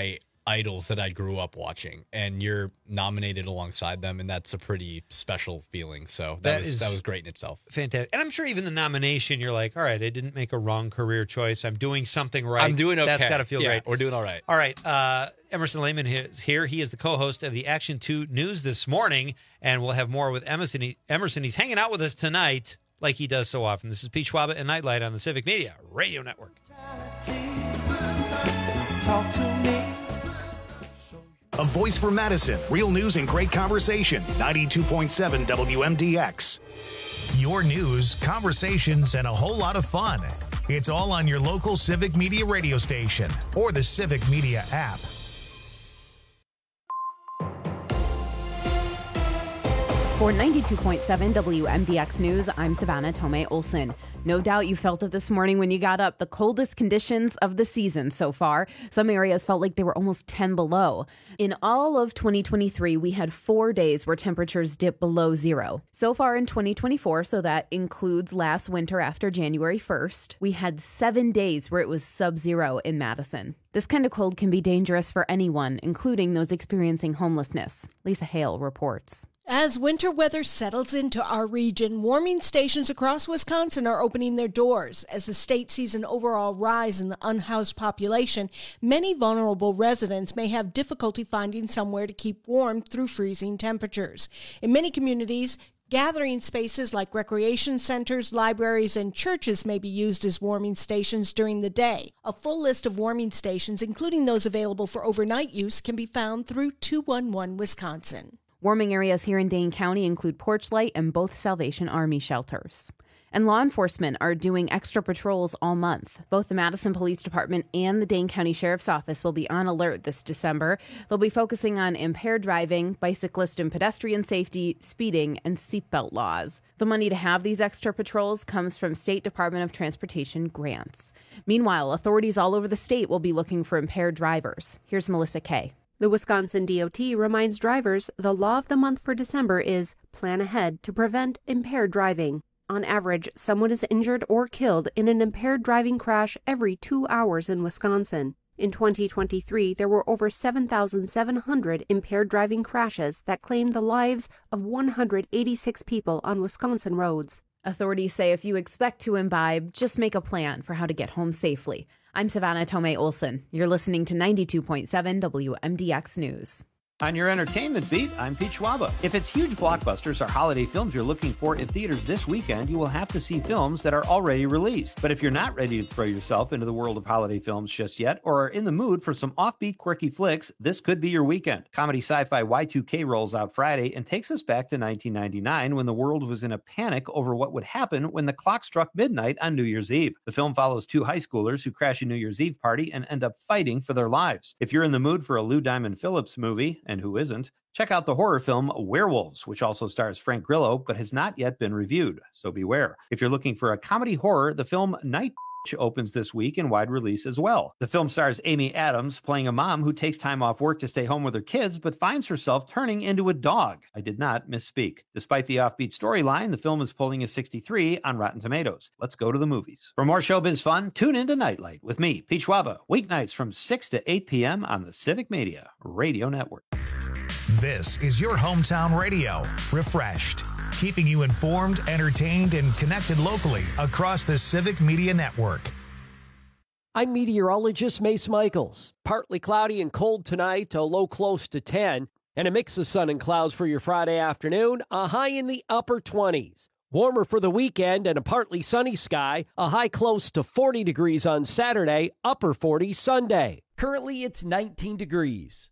idols that I grew up watching, and you're nominated alongside them, and that's a pretty special feeling. So that, That was is that was great in itself. Fantastic. And I'm sure even the nomination, you're like, all right, I didn't make a wrong career choice. I'm doing something right. I'm doing okay. That's got to feel Yeah, great. we're doing all right. All right. Uh, Emerson Lehman is here. He is the co-host of the Action two News this morning, and we'll have more with Emerson. He, Emerson, he's hanging out with us tonight like he does so often. This is Pete Schwaba and Nightlight on the Civic Media Radio Network. Talk to me. A voice for Madison. Real news and great conversation. ninety-two point seven W M D X. Your news, conversations, and a whole lot of fun. It's all on your local Civic Media radio station or the Civic Media app. For ninety-two point seven W M D X News, I'm Savannah Tomei Olson. No doubt you felt it this morning when you got up. The coldest conditions of the season so far. Some areas felt like they were almost ten below. In all of twenty twenty-three, we had four days where temperatures dipped below zero. So far in twenty twenty-four, so that includes last winter after January first, we had seven days where it was sub-zero in Madison. This kind of cold can be dangerous for anyone, including those experiencing homelessness. Lisa Hale reports. As winter weather settles into our region, warming stations across Wisconsin are opening their doors. As the state sees an overall rise in the unhoused population, many vulnerable residents may have difficulty finding somewhere to keep warm through freezing temperatures. In many communities, gathering spaces like recreation centers, libraries, and churches may be used as warming stations during the day. A full list of warming stations, including those available for overnight use, can be found through two one one Wisconsin. Warming areas here in Dane County include Porchlight and both Salvation Army shelters. And law enforcement are doing extra patrols all month. Both the Madison Police Department and the Dane County Sheriff's Office will be on alert this December. They'll be focusing on impaired driving, bicyclist and pedestrian safety, speeding, and seatbelt laws. The money to have these extra patrols comes from State Department of Transportation grants. Meanwhile, authorities all over the state will be looking for impaired drivers. Here's Melissa Kay. The Wisconsin D O T reminds drivers the law of the month for December is plan ahead to prevent impaired driving. On average, someone is injured or killed in an impaired driving crash every two hours in Wisconsin. In twenty twenty-three, there were over seven thousand seven hundred impaired driving crashes that claimed the lives of one hundred eighty-six people on Wisconsin roads. Authorities say if you expect to imbibe, just make a plan for how to get home safely. I'm Savannah Tomei Olson. You're listening to ninety-two point seven W M D X News. On your entertainment beat, I'm Pete Schwaba. If it's huge blockbusters or holiday films you're looking for in theaters this weekend, you will have to see films that are already released. But if you're not ready to throw yourself into the world of holiday films just yet, or are in the mood for some offbeat, quirky flicks, this could be your weekend. Comedy sci-fi Y two K rolls out Friday and takes us back to nineteen ninety-nine when the world was in a panic over what would happen when the clock struck midnight on New Year's Eve. The film follows two high schoolers who crash a New Year's Eve party and end up fighting for their lives. If you're in the mood for a Lou Diamond Phillips movie, and who isn't, check out the horror film Werewolves, which also stars Frank Grillo, but has not yet been reviewed, so beware. If you're looking for a comedy horror, the film Night opens this week in wide release as well. The film stars Amy Adams playing a mom who takes time off work to stay home with her kids, but finds herself turning into a dog. I did not misspeak. Despite the offbeat storyline, the film is polling a sixty-three on Rotten Tomatoes. Let's go to the movies. For more showbiz fun, tune in to Nightlight with me, Pete Schwaba, weeknights from six to eight p.m. on the Civic Media Radio Network. This is your hometown radio, refreshed, keeping you informed, entertained, and connected locally across the Civic Media Network. I'm meteorologist Mace Michaels. Partly cloudy and cold tonight, a low close to ten, and a mix of sun and clouds for your Friday afternoon, a high in the upper twenties. Warmer for the weekend and a partly sunny sky, a high close to forty degrees on Saturday, upper forties Sunday. Currently, it's nineteen degrees.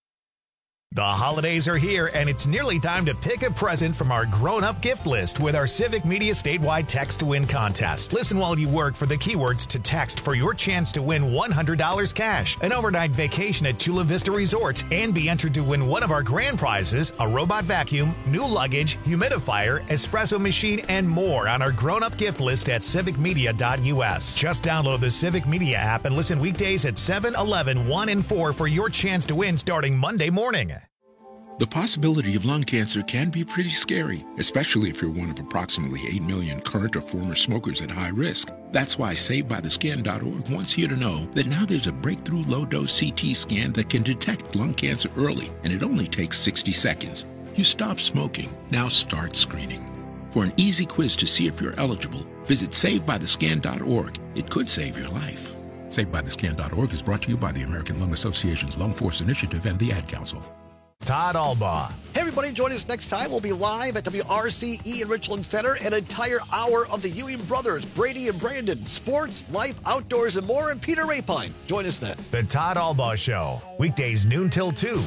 The holidays are here, and it's nearly time to pick a present from our grown-up gift list with our Civic Media statewide Text to Win contest. Listen while you work for the keywords to text for your chance to win one hundred dollars cash, an overnight vacation at Chula Vista Resort, and be entered to win one of our grand prizes, a robot vacuum, new luggage, humidifier, espresso machine, and more on our grown-up gift list at civic media dot u s. Just download the Civic Media app and listen weekdays at seven, eleven, one, and four for your chance to win starting Monday morning. The possibility of lung cancer can be pretty scary, especially if you're one of approximately eight million current or former smokers at high risk. That's why Saved By The Scan dot org wants you to know that now there's a breakthrough low-dose C T scan that can detect lung cancer early, and it only takes sixty seconds. You stop smoking, now start screening. For an easy quiz to see if you're eligible, visit Saved By The Scan dot org. It could save your life. Saved By The Scan dot org is brought to you by the American Lung Association's Lung Force Initiative and the Ad Council. Todd Albaugh. Hey, everybody, join us next time. We'll be live at W R C E in Richland Center. An entire hour of the Ewing brothers, Brady and Brandon. Sports, life, outdoors, and more. And Peter Rapine. Join us then. The Todd Albaugh Show. Weekdays noon till two.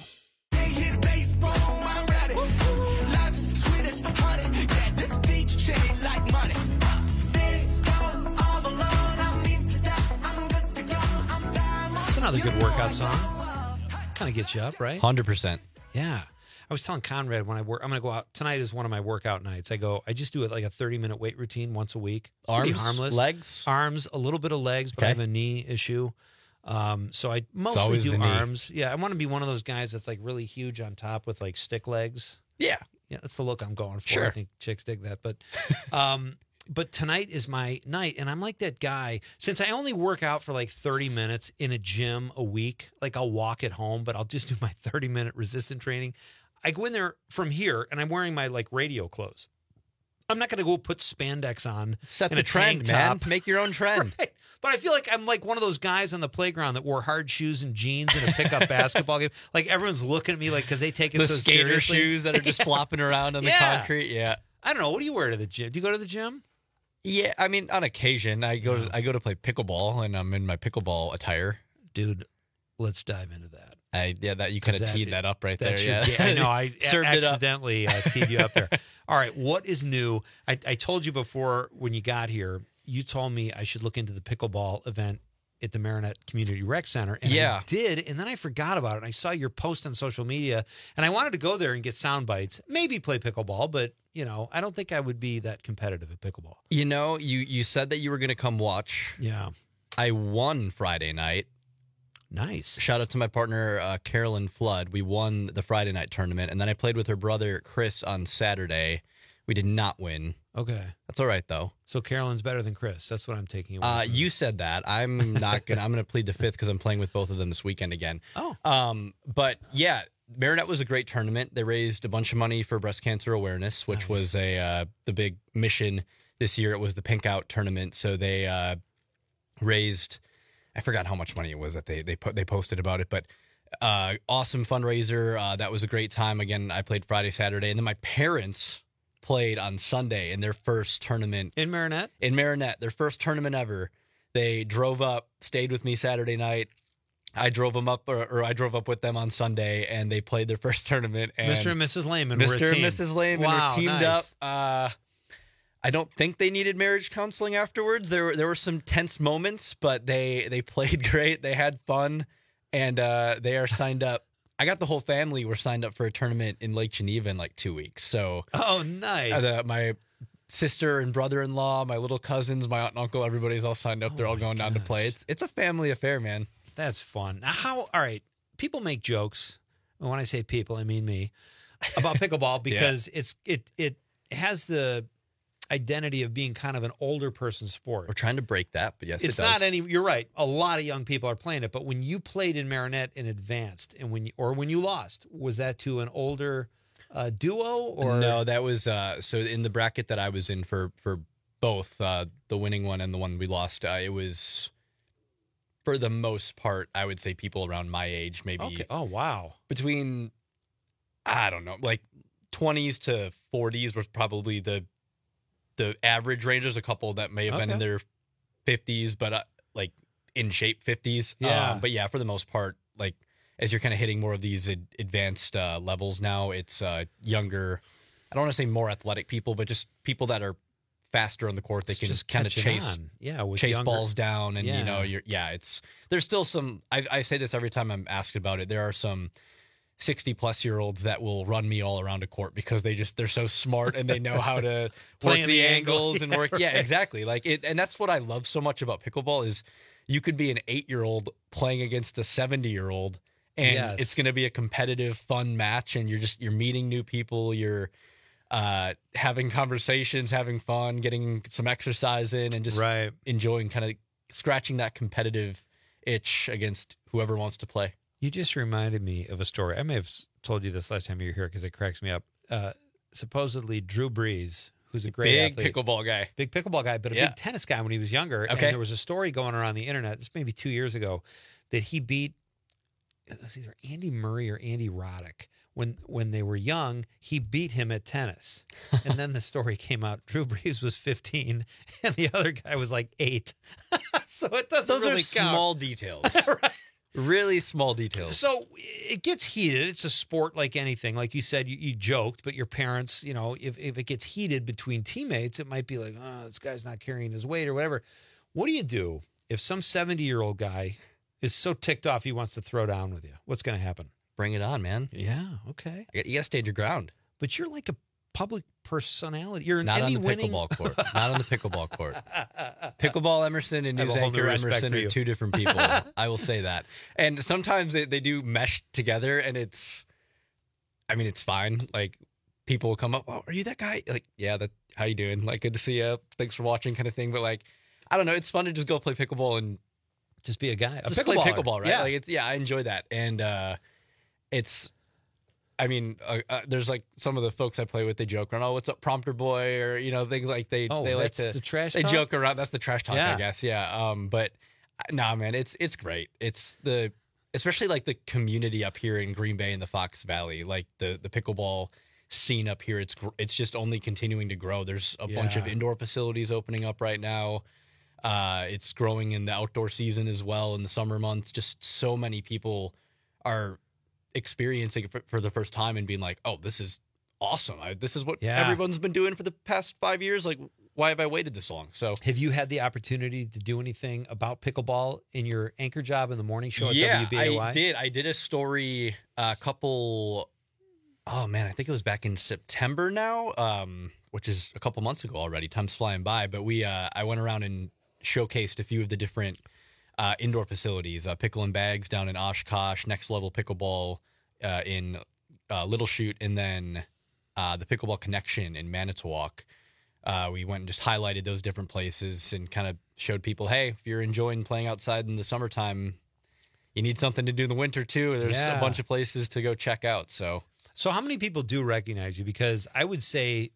That's another good workout song. Kind of gets you up, right? one hundred percent. Yeah. I was telling Conrad when I work, I'm going to go out. Tonight is one of my workout nights. I go, I just do it like a thirty minute weight routine once a week. It's pretty Arms, harmless. legs? Arms, a little bit of legs, but I Okay. have a knee issue. Um, so I mostly always do the knee. arms. Yeah. I want to be one of those guys that's like really huge on top with like stick legs. Yeah. Yeah. That's the look I'm going for. Sure. I think chicks dig that. But, um, but tonight is my night, and I'm like that guy. Since I only work out for like thirty minutes in a gym a week, like I'll walk at home, but I'll just do my thirty minute resistant training. I go in there from here, and I'm wearing my like radio clothes. I'm not going to go put spandex on. Set and the a tank trend, man. top. Make your own trend. Right. But I feel like I'm like one of those guys on the playground that wore hard shoes and jeans in a pickup basketball game. Like everyone's looking at me like because they take it The so skater seriously. shoes that are just Yeah. flopping around on the Yeah. concrete. Yeah. I don't know. What do you wear to the gym? Do you go to the gym? Yeah, I mean, on occasion, I go to I go to play pickleball, and I'm in my pickleball attire. Dude, let's dive into that. I yeah, that you kind of That- teed that up right that there. should- yeah, I know. I served it up. accidentally uh, teed you up there. All right. What is new? I, I told you before when you got here, you told me I should look into the pickleball event at the Marinette Community Rec Center. And Yeah. I did. And then I forgot about it. And I saw your post on social media, and I wanted to go there and get sound bites, maybe play pickleball, but you know, I don't think I would be that competitive at pickleball. You know, you you said that you were going to come watch. Yeah. I won Friday night. Nice. Shout out to my partner, uh, Carolyn Flood. We won the Friday night tournament, and then I played with her brother, Chris, on Saturday. We did not win. Okay. That's all right, though. So Carolyn's better than Chris. That's what I'm taking away. Uh, from you said that. I'm not gonna. I'm gonna plead the fifth because I'm playing with both of them this weekend again. Oh. Um. But yeah, Marinette was a great tournament. They raised a bunch of money for breast cancer awareness, which Nice. was a uh, the big mission this year. It was the Pink Out tournament, so they uh, raised. I forgot how much money it was that they they put they posted about it, but uh, awesome fundraiser. Uh, that was a great time. Again, I played Friday, Saturday, and then my parents played on Sunday in their first tournament in Marinette. In Marinette, their first tournament ever. They drove up, stayed with me Saturday night. I drove them up, or, or I drove up with them on Sunday, and they played their first tournament. And Mister and Missus Lehman were a Mister and team. Missus Lehman Wow, were teamed nice. up. Uh, I don't think they needed marriage counseling afterwards. There were there were some tense moments, but they they played great. They had fun, and uh, they are signed up. I got the whole family were signed up for a tournament in Lake Geneva in like two weeks. So Oh, nice. uh, the, my sister and brother-in-law, my little cousins, my aunt and uncle, everybody's all signed up. They're all going down to play. It's it's a family affair, man. That's fun. Now, how? All right, people make jokes. And when I say people, I mean me about pickleball because it's it it has the identity of being kind of an older person sport. We're trying to break that, but yes, It's it does. not any. You're right. A lot of young people are playing it, but when you played in Marinette and advanced, and when you, or when you lost, was that to an older uh, duo or No, that was uh, so in the bracket that I was in for for both uh, the winning one and the one we lost. Uh, it was for the most part, I would say people around my age, maybe. Okay. Oh wow. Between I don't know, like twenties to forties was probably the the average range. There's a couple that may have been in Okay. their fifties, but uh, like in shape fifties. Yeah. Um, but yeah, for the most part, like as you're kind of hitting more of these ad- advanced uh, levels now, it's uh, younger. I don't want to say more athletic people, but just people that are faster on the court. They It's can just kind of catching chase, on. Yeah, with chase younger- balls down, and you Yeah. know, you're yeah. It's there's still some. I, I say this every time I'm asked about it. There are some sixty plus year olds that will run me all around a court because they just they're so smart and they know how to Playing work the the angle. angles and Yeah, work. Yeah, right. exactly. Like it, and that's what I love so much about pickleball is you could be an eight year old playing against a seventy year old. And Yes. it's going to be a competitive, fun match, and you're just you're meeting new people. You're uh, having conversations, having fun, getting some exercise in, and just right. enjoying kind of scratching that competitive itch against whoever wants to play. You just reminded me of a story. I may have told you this last time you were here because it cracks me up. Uh, supposedly Drew Brees, who's a great big athlete, pickleball guy, big pickleball guy, but a yeah. big tennis guy when he was younger. Okay. And there was a story going around the internet, this maybe two years ago, that he beat it was either Andy Murray or Andy Roddick. When when they were young, he beat him at tennis. And then the story came out, Drew Brees was fifteen and the other guy was like eight. So it doesn't Those really are count. small details. Right. Really small details. So it gets heated. It's a sport like anything. Like you said, you, you joked, but your parents, you know, if, if it gets heated between teammates, it might be like, oh, this guy's not carrying his weight or whatever. What do you do if some seventy-year-old guy is so ticked off he wants to throw down with you? What's going to happen? Bring it on, man. Yeah, okay. You got to stand your ground. But you're like a public personality. You're an Not on Emmy the winning... pickleball court. Not on the pickleball court. Pickleball Emerson and I have news a whole new anchor respect Emerson for are you. two different people. I will say that. And sometimes they, they do mesh together, and it's, I mean, it's fine. Like, people will come up, oh, are you that guy? Like, yeah, that. How you doing? Like, good to see you. Thanks for watching, kind of thing. But like, I don't know. It's fun to just go play pickleball and just be a guy. A just play pickleballer. pickleball, right? Yeah. Like, it's yeah, I enjoy that, and uh, it's. I mean, uh, uh, there's like some of the folks I play with, they joke around, oh, what's up, prompter boy? Or, you know, things like they, Oh, they like that's to, the trash they talk? joke around. That's the trash talk, Yeah. I guess. Yeah. Um, but nah, man, it's, it's great. It's the, especially like the community up here in Green Bay and the Fox Valley, like the, the pickleball scene up here. It's, gr- it's just only continuing to grow. There's a bunch of Yeah. indoor facilities opening up right now. Uh, it's growing in the outdoor season as well in the summer months. Just so many people are experiencing it for, for the first time and being like, oh, this is awesome. I, this is what Yeah. everyone's been doing for the past five years. Like, why have I waited this long? So Have you had the opportunity to do anything about pickleball in your anchor job in the morning show at yeah, W B A Y? I did. I did a story a couple, oh man, I think it was back in September now, um, which is a couple months ago already. Time's flying by. But we, uh, I went around and showcased a few of the different Uh, indoor facilities, uh, Pickle and Bags down in Oshkosh, Next Level Pickleball uh, in uh, Little Chute, and then uh, the Pickleball Connection in Manitowoc. Uh, we went and just highlighted those different places and kind of showed people, hey, if you're enjoying playing outside in the summertime, you need something to do in the winter too. There's Yeah. a bunch of places to go check out. So, So how many people do recognize you? Because I would say,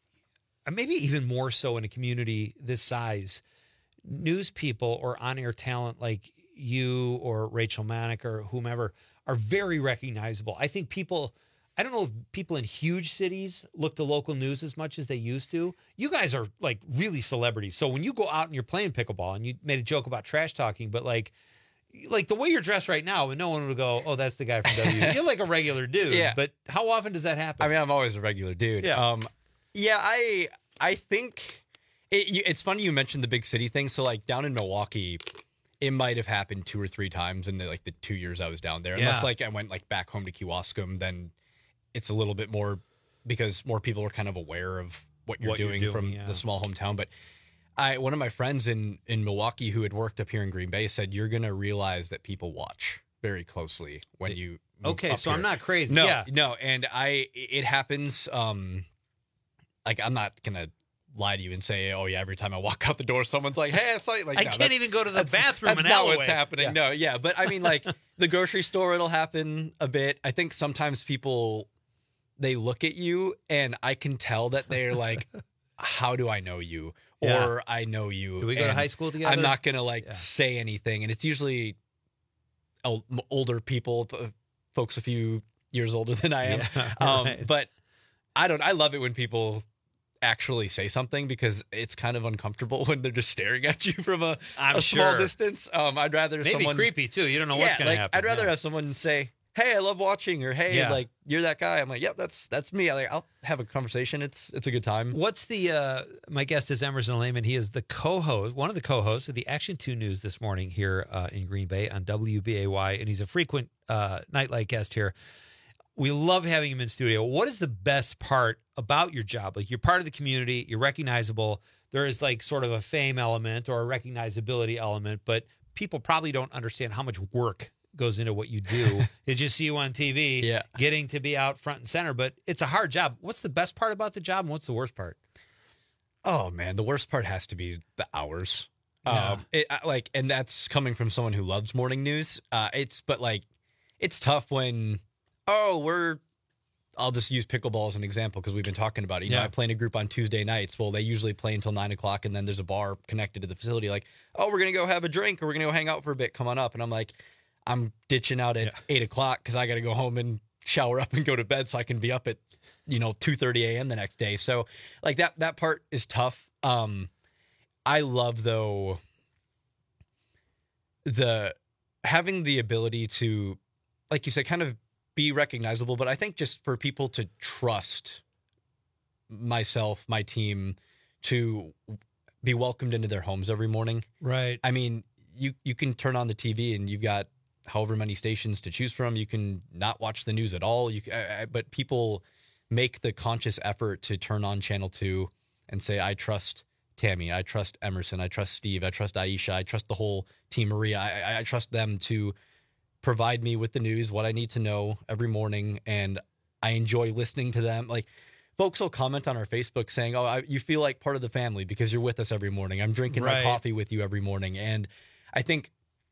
uh, maybe even more so in a community this size, news people or on-air talent like you or Rachel Manick or whomever are very recognizable. I think people, I don't know if people in huge cities look to local news as much as they used to. You guys are like really celebrities. So when you go out and you're playing pickleball, and you made a joke about trash talking, but like, like the way you're dressed right now, and no one would go, oh, that's the guy from W. You're like a regular dude. Yeah. But how often does that happen? I mean, I'm always a regular dude. Yeah. Um, yeah, I I think it, you- it's funny you mentioned the big city thing. So like down in Milwaukee, it might have happened two or three times in the like the two years I was down there. Unless Yeah. like I went like back home to Kewaskum, then it's a little bit more because more people are kind of aware of what you're What you're doing, doing, from yeah. the small hometown. But I one of my friends in in Milwaukee who had worked up here in Green Bay said you're gonna realize that people watch very closely when you move Okay, up so I'm here." not crazy. No, Yeah. no, and I it happens. Um, like I'm not gonna lie to you and say, oh yeah, every time I walk out the door, someone's like, hey, I saw you. Like, I no, can't that's- even go to the that's- bathroom That's an not hour what's away. happening. Yeah. No, yeah, but I mean, like the grocery store, it'll happen a bit. I think sometimes people they look at you and I can tell that they're like, how do I know you? Or Yeah. I know you. Do we go to and high school together? I'm not gonna like Yeah. say anything, and it's usually el- older people, p- folks a few years older than I am. Yeah, um, right. But I don't. I love it when people actually say something because it's kind of uncomfortable when they're just staring at you from a, I'm a small sure. distance. Um, I'd rather Maybe someone creepy too. You don't know yeah, what's going like, to happen. I'd rather Yeah. have someone say, "Hey, I love watching," or "Hey, Yeah. like you're that guy." I'm like, "Yep, that's that's me." I like I'll have a conversation. It's it's a good time. What's the, uh, my guest is Emerson Lehman. He is the co-host, one of the co-hosts of the Action two News this morning here uh, in Green Bay on W B A Y, and he's a frequent uh, Nightlight guest here. We love having him in studio. What is the best part about your job? Like, you're part of the community, you're recognizable. There is like sort of a fame element or a recognizability element, but people probably don't understand how much work goes into what you do. They just see you on T V, yeah. getting to be out front and center. But it's a hard job. What's the best part about the job, and what's the worst part? Oh man, the worst part has to be the hours. Yeah. Um, it, like, and that's coming from someone who loves morning news. Uh, it's but like, it's tough when oh we're. I'll just use pickleball as an example because we've been talking about it. You Yeah. know, I play in a group on Tuesday nights. Well, they usually play until nine o'clock, and then there's a bar connected to the facility. Like, oh, we're gonna go have a drink, or we're gonna go hang out for a bit. Come on up, and I'm like, I'm ditching out at Yeah. eight o'clock because I got to go home and shower up and go to bed so I can be up at, you know, two thirty a.m. the next day. So, like that that part is tough. Um, I love though the having the ability to, like you said, kind of be recognizable, but I think just for people to trust myself, my team, to be welcomed into their homes every morning. Right. I mean, you you can turn on the T V and you've got however many stations to choose from. You can not watch the news at all. You, I, I, but people make the conscious effort to turn on Channel two and say, I trust Tammy, I trust Emerson, I trust Steve, I trust Aisha, I trust the whole team, Maria. I, I, I trust them to provide me with the news, what I need to know every morning, and I enjoy listening to them. Like, folks will comment on our Facebook saying, oh, I, you feel like part of the family because you're with us every morning. I'm drinking Right. my coffee with you every morning. And I think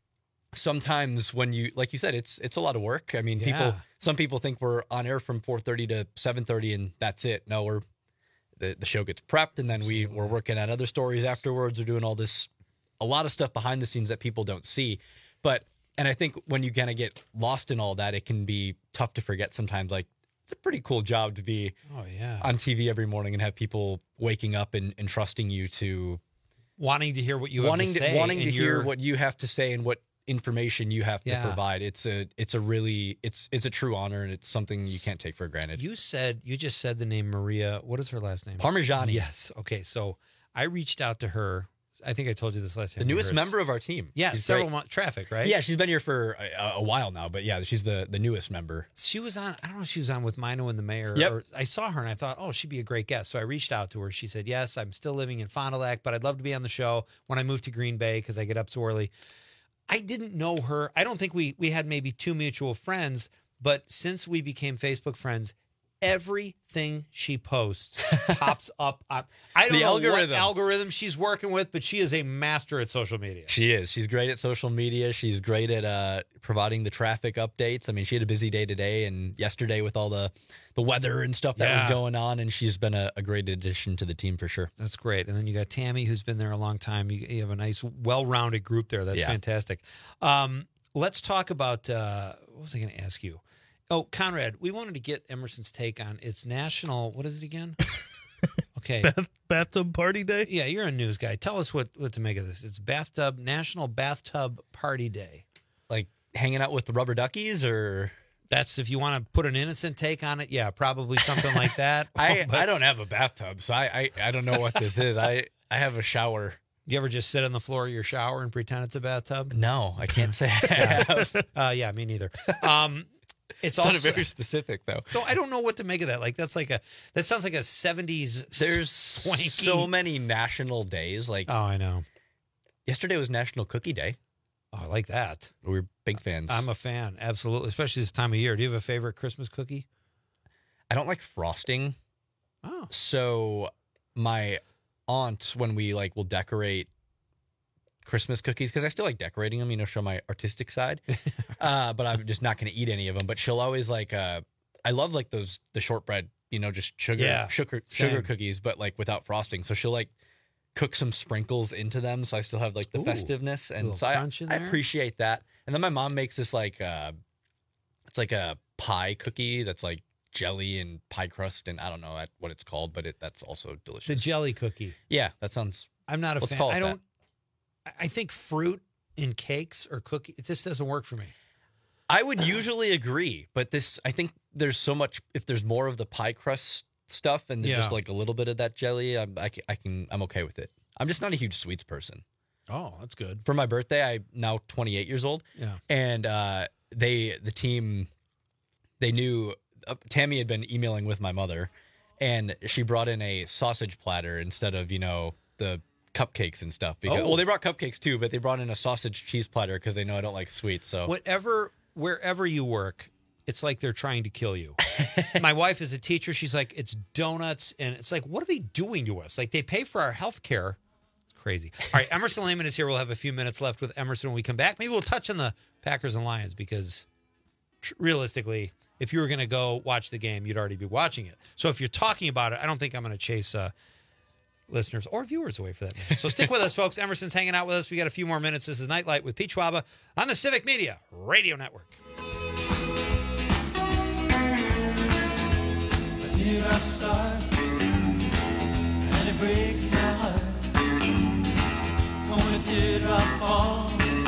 sometimes when you, like you said, it's it's a lot of work. I mean, Yeah. people, some people think we're on air from four thirty to seven thirty and that's it. No, we're, the, the show gets prepped and then we, we're working at other stories afterwards. We're doing all this, a lot of stuff behind the scenes that people don't see. But And I think when you kind of get lost in all that, it can be tough to forget sometimes. Like, it's a pretty cool job to be Oh, yeah. on T V every morning and have people waking up and, and trusting you to Wanting to hear what you wanting have to to, say. wanting to and hear you're- what you have to say and what information you have to Yeah. provide. It's a it's a really it's it's a true honor and it's something you can't take for granted. You said, you just said the name Maria. What is her last name? Parmigiani. Yes. Okay. So I reached out to her. I think I told you this last time. The we newest were- member of our team. Yeah, She's several great. months. Traffic, right? Yeah, she's been here for a, a while now, but yeah, she's the, the newest member. She was on, I don't know if she was on with Mino and the Mayor. Yep. Or I saw her and I thought, oh, she'd be a great guest. So I reached out to her. She said, yes, I'm still living in Fond du Lac, but I'd love to be on the show when I move to Green Bay because I get up so early. I didn't know her. I don't think we we had maybe two mutual friends, but since we became Facebook friends, everything she posts pops up. On, I don't The know algorithm. what algorithm she's working with, but she is a master at social media. She is. She's great at social media. She's great at uh, providing the traffic updates. I mean, she had a busy day today and yesterday with all the, the weather and stuff that Yeah. was going on, and she's been a, a great addition to the team for sure. That's great. And then you got Tammy, who's been there a long time. You, you have a nice, well-rounded group there. That's Yeah. fantastic. Um, let's talk about, uh, what was I going to ask you? Oh, Conrad, we wanted to get Emerson's take on its national, what is it again? Okay. Bath, bathtub party day? Yeah, you're a news guy. Tell us what, what to make of this. It's bathtub, National Bathtub Party Day. Like hanging out with the rubber duckies, or That's if you want to put an innocent take on it. Yeah, probably something like that. I, But I don't have a bathtub, so I, I, I don't know what this is. I, I have a shower. you ever just sit on the floor of your shower and pretend it's a bathtub? No, I can't say I have. Uh, yeah, me neither. Um, it's Sounded also very specific though. So I don't know what to make of that. Like that's like a that sounds like a seventies. There's swanky. so many national days. Like Oh, I know. yesterday was National Cookie Day. Oh, I like that. We're big fans. I'm a fan, absolutely, especially this time of year. Do you have a favorite Christmas cookie? I don't like frosting. Oh, So my aunt, when we like will decorate Christmas cookies, because I still like decorating them, you know, show my artistic side. uh, but I'm just not going to eat any of them. But she'll always like, uh, I love like those the shortbread, you know, just sugar, Yeah, sugar, same. sugar cookies, but like without frosting. So she'll like cook some sprinkles into them, so I still have like the Ooh, festiveness, and little so I, crunch in I there. appreciate that. And then my mom makes this like, uh, it's like a pie cookie that's like jelly and pie crust, and I don't know what it's called, but it that's also delicious. the jelly cookie. Yeah, that sounds. I'm not a Let's fan. call it I that. don't. I- I think fruit in cakes or cookies. It just doesn't work for me. I would usually agree, but this, I think there's so much. If there's more of the pie crust stuff and then just Yeah. like a little bit of that jelly, I'm, I can, I can, I'm okay with it. I'm just not a huge sweets person. Oh, that's good. For my birthday, I'm now twenty-eight years old, Yeah. and uh, they, the team, they knew uh, Tammy had been emailing with my mother, and she brought in a sausage platter instead of you know the cupcakes and stuff. Because Oh. well, they brought cupcakes too, but they brought in a sausage cheese platter because they know I don't like sweets. So Whatever, wherever you work, it's like they're trying to kill you. My wife is a teacher. She's like, it's donuts. And it's like, what are they doing to us? Like, they pay for our health care. It's crazy. All right, Emerson Lehman is here. We'll have a few minutes left with Emerson when we come back. Maybe we'll touch on the Packers and Lions because tr- realistically, if you were going to go watch the game, you'd already be watching it. So if you're talking about it, I don't think I'm going to chase uh, listeners or viewers away for that matter. So stick with us, folks. Emerson's hanging out with us. We got a few more minutes. This is Nightlight with Pete Schwaba on the Civic Media Radio Network. Did I start? And it breaks my heart. When did I fall?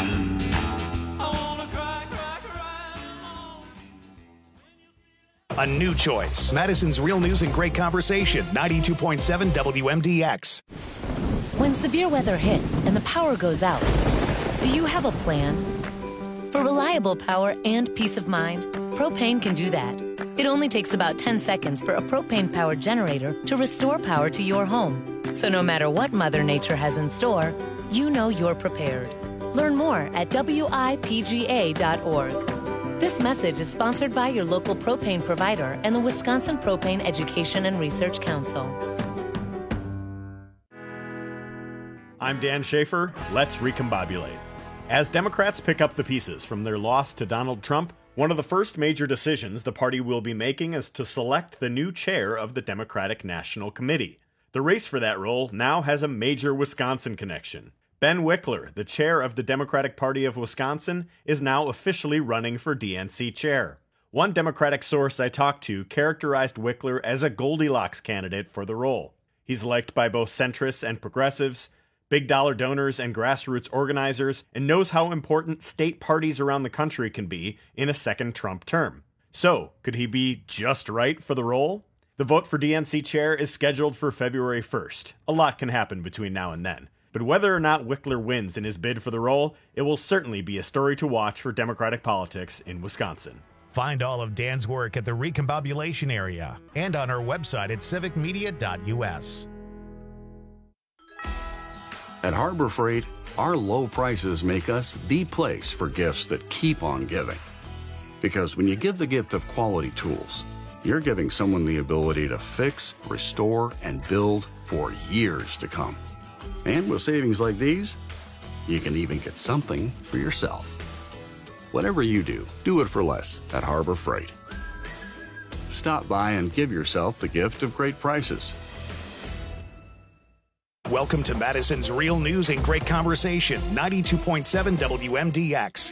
I wanna cry, cry, cry. A new choice. Madison's Real News and Great Conversation. ninety-two point seven W M D X. When severe weather hits and the power goes out, do you have a plan? For reliable power and peace of mind, Propane can do that. It only takes about ten seconds for a propane-powered generator to restore power to your home. So no matter what Mother Nature has in store, you know you're prepared. Learn more at W I P G A dot org. This message is sponsored by your local propane provider and the Wisconsin Propane Education and Research Council. I'm Dan Schaefer. Let's recombobulate. As Democrats pick up the pieces from their loss to Donald Trump, one of the first major decisions the party will be making is to select the new chair of the Democratic National Committee. The race for that role now has a major Wisconsin connection. Ben Wickler, the chair of the Democratic Party of Wisconsin, is now officially running for D N C chair. One Democratic source I talked to characterized Wickler as a Goldilocks candidate for the role. He's liked by both centrists and progressives, big dollar donors and grassroots organizers, and knows how important state parties around the country can be in a second Trump term. So, could he be just right for the role? The vote for D N C chair is scheduled for February first. A lot can happen between now and then. But whether or not Wickler wins in his bid for the role, it will certainly be a story to watch for Democratic politics in Wisconsin. Find all of Dan's work at the Recombobulation area and on our website at civic media dot U S. At Harbor Freight, our low prices make us the place for gifts that keep on giving. Because when you give the gift of quality tools, you're giving someone the ability to fix, restore, and build for years to come. And with savings like these, you can even get something for yourself. Whatever you do, do it for less at Harbor Freight. Stop by and give yourself the gift of great prices. Welcome to Madison's Real News and Great Conversation, ninety-two point seven W M D X.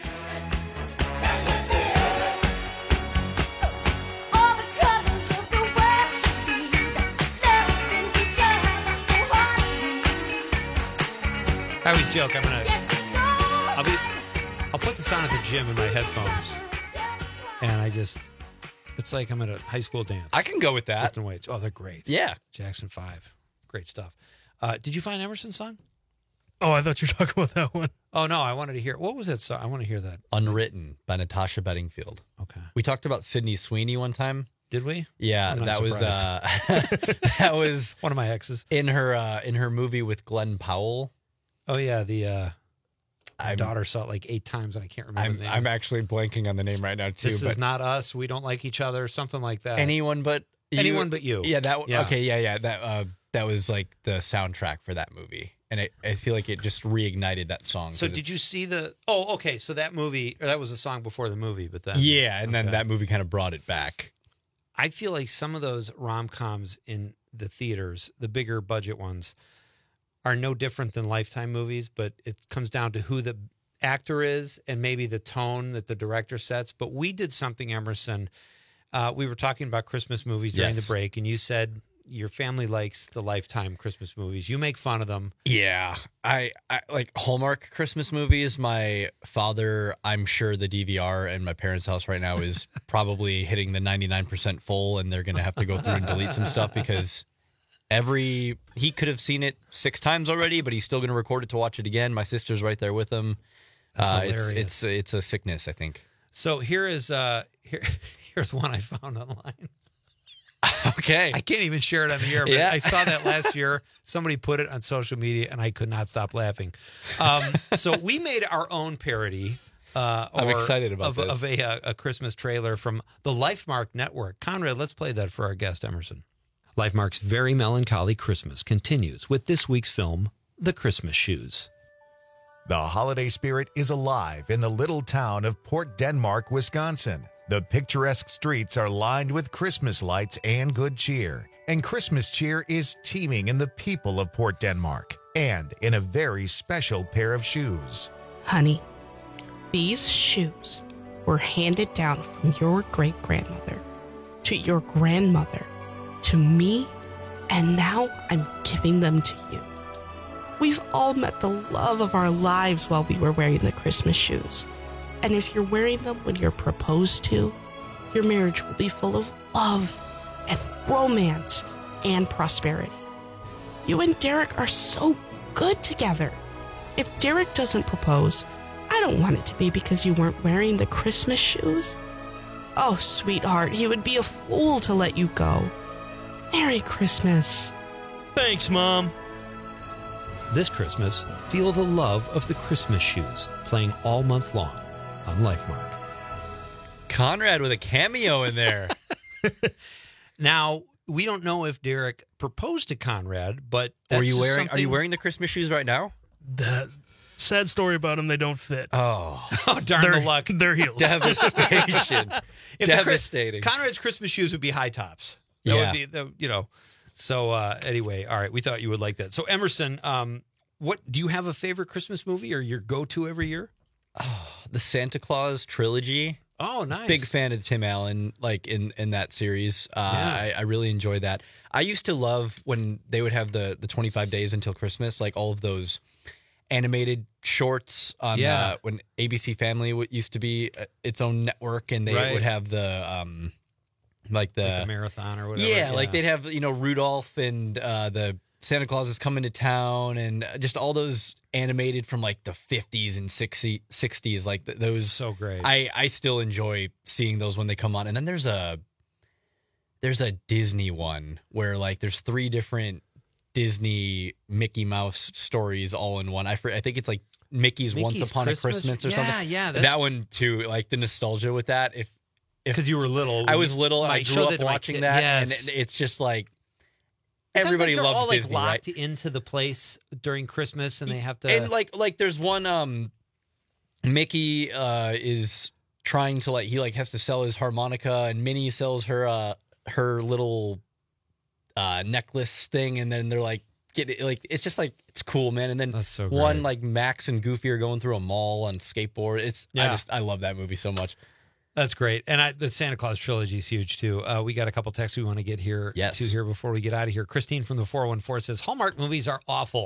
I always joke, I'm going to, I'll be, I'll put this on at the gym in my headphones. And I just, it's like I'm at a high school dance. I can go with that. Lifting weights. Oh, they're great. Yeah. Jackson five. Great stuff. Uh, did you find Emerson's song? Oh, I thought you were talking about that one. Oh, no, I wanted to hear, what was that song? I want to hear that. Unwritten by Natasha Bedingfield. Okay. We talked about Sydney Sweeney one time. Did we? Yeah, I'm not that was surprised. uh, that was one of my exes in her uh, in her movie with Glenn Powell. Oh yeah, the uh, my I'm- daughter saw it like eight times and I can't remember I'm the name. I'm actually blanking on the name right now too. This but is not us. We don't like each other. Something like that. anyone but you. Anyone but you. Yeah, that Yeah. okay. Yeah, yeah. That uh, that was like the soundtrack for that movie, and it, I feel like it just reignited that song. So 'cause did it's- you see the? Oh, okay. So that movie, or that was a song before the movie, but then Yeah, and then Okay. that movie kind of brought it back. I feel like some of those rom coms in the theaters, the bigger budget ones, are no different than Lifetime movies, but it comes down to who the actor is and maybe the tone that the director sets. But we did something, Emerson. Uh, we were talking about Christmas movies during Yes. the break, and you said your family likes the Lifetime Christmas movies. You make fun of them. Yeah, I, I like Hallmark Christmas movies. My father, I'm sure the D V R in my parents' house right now is probably hitting the ninety-nine percent full, and they're going to have to go through and delete some stuff because every he could have seen it six times already, but he's still going to record it to watch it again. My sister's right there with him. That's Uh, hilarious. it's it's it's a sickness, I think. So here is uh here here's one I found online. Okay. I can't even share it on the air, but Yeah. I saw that last year. Somebody put it on social media, and I could not stop laughing. Um, so we made our own parody. Uh, I'm or excited about of, this. of a, a, a Christmas trailer from the Lifemark Network. Conrad, let's play that for our guest, Emerson. Lifemark's very melancholy Christmas continues with this week's film, The Christmas Shoes. The holiday spirit is alive in the little town of Port Denmark, Wisconsin. The picturesque streets are lined with Christmas lights and good cheer. And Christmas cheer is teeming in the people of Port Denmark and in a very special pair of shoes. Honey, these shoes were handed down from your great-grandmother to your grandmother to me, and now I'm giving them to you. We've all met the love of our lives while we were wearing the Christmas shoes. And if you're wearing them when you're proposed to, your marriage will be full of love and romance and prosperity. You and Derek are so good together. If Derek doesn't propose, I don't want it to be because you weren't wearing the Christmas shoes. Oh, sweetheart, he would be a fool to let you go. Merry Christmas. Thanks, Mom. This Christmas, feel the love of the Christmas shoes playing all month long on Lifemark. Conrad with a cameo in there. Now, we don't know if Derek proposed to Conrad, but that's Are you just wearing something... Are you wearing the Christmas shoes right now? The sad story about them, they don't fit. Oh, oh darn they're, the luck. They're heels. Devastation. If the Chris- Devastating. Conrad's Christmas shoes would be high tops. That Yeah. would be, the, you know. So uh, anyway, all right, we thought you would like that. So Emerson, um, what do you have a favorite Christmas movie or your go-to every year? Oh, the Santa Claus trilogy. Oh, nice. Big fan of Tim Allen, like in, in that series. Uh, Yeah. I, I really enjoy that. I used to love when they would have the, the twenty-five days until Christmas, like all of those animated shorts on Yeah. uh, when A B C Family w- used to be uh, its own network, and they Right. would have the um, like the, Like the marathon or whatever. yeah, like they'd have you know Rudolph and uh, the Santa Claus is coming to town, and just all those animated from like the fifties and sixties, like th- those. So great. I I still enjoy seeing those when they come on. And then there's a there's a Disney one where like there's three different Disney Mickey Mouse stories all in one. I fr- I think it's like Mickey's, Mickey's Once Upon Christmas? a Christmas or Yeah, something. yeah, that's- that one too. Like the nostalgia with that. If because you were little, I was little, and I I grew showed up it to my watching kid- that, yes. and it, it's just like Is that everybody like they're loves all, like, Disney, locked right? into the place during Christmas, and they have to. And like like there's one um Mickey uh is trying to like he like has to sell his harmonica, and Minnie sells her uh her little uh necklace thing, and then they're like get it, like it's just like it's cool, man. And then That's so one great. like Max and Goofy are going through a mall on skateboard. It's I Yeah. just I love that movie so much. That's great. And I, the Santa Claus trilogy is huge, too. Uh, we got a couple texts we want to get here Yes. to here before we get out of here. Christine from the four one four says, Hallmark movies are awful.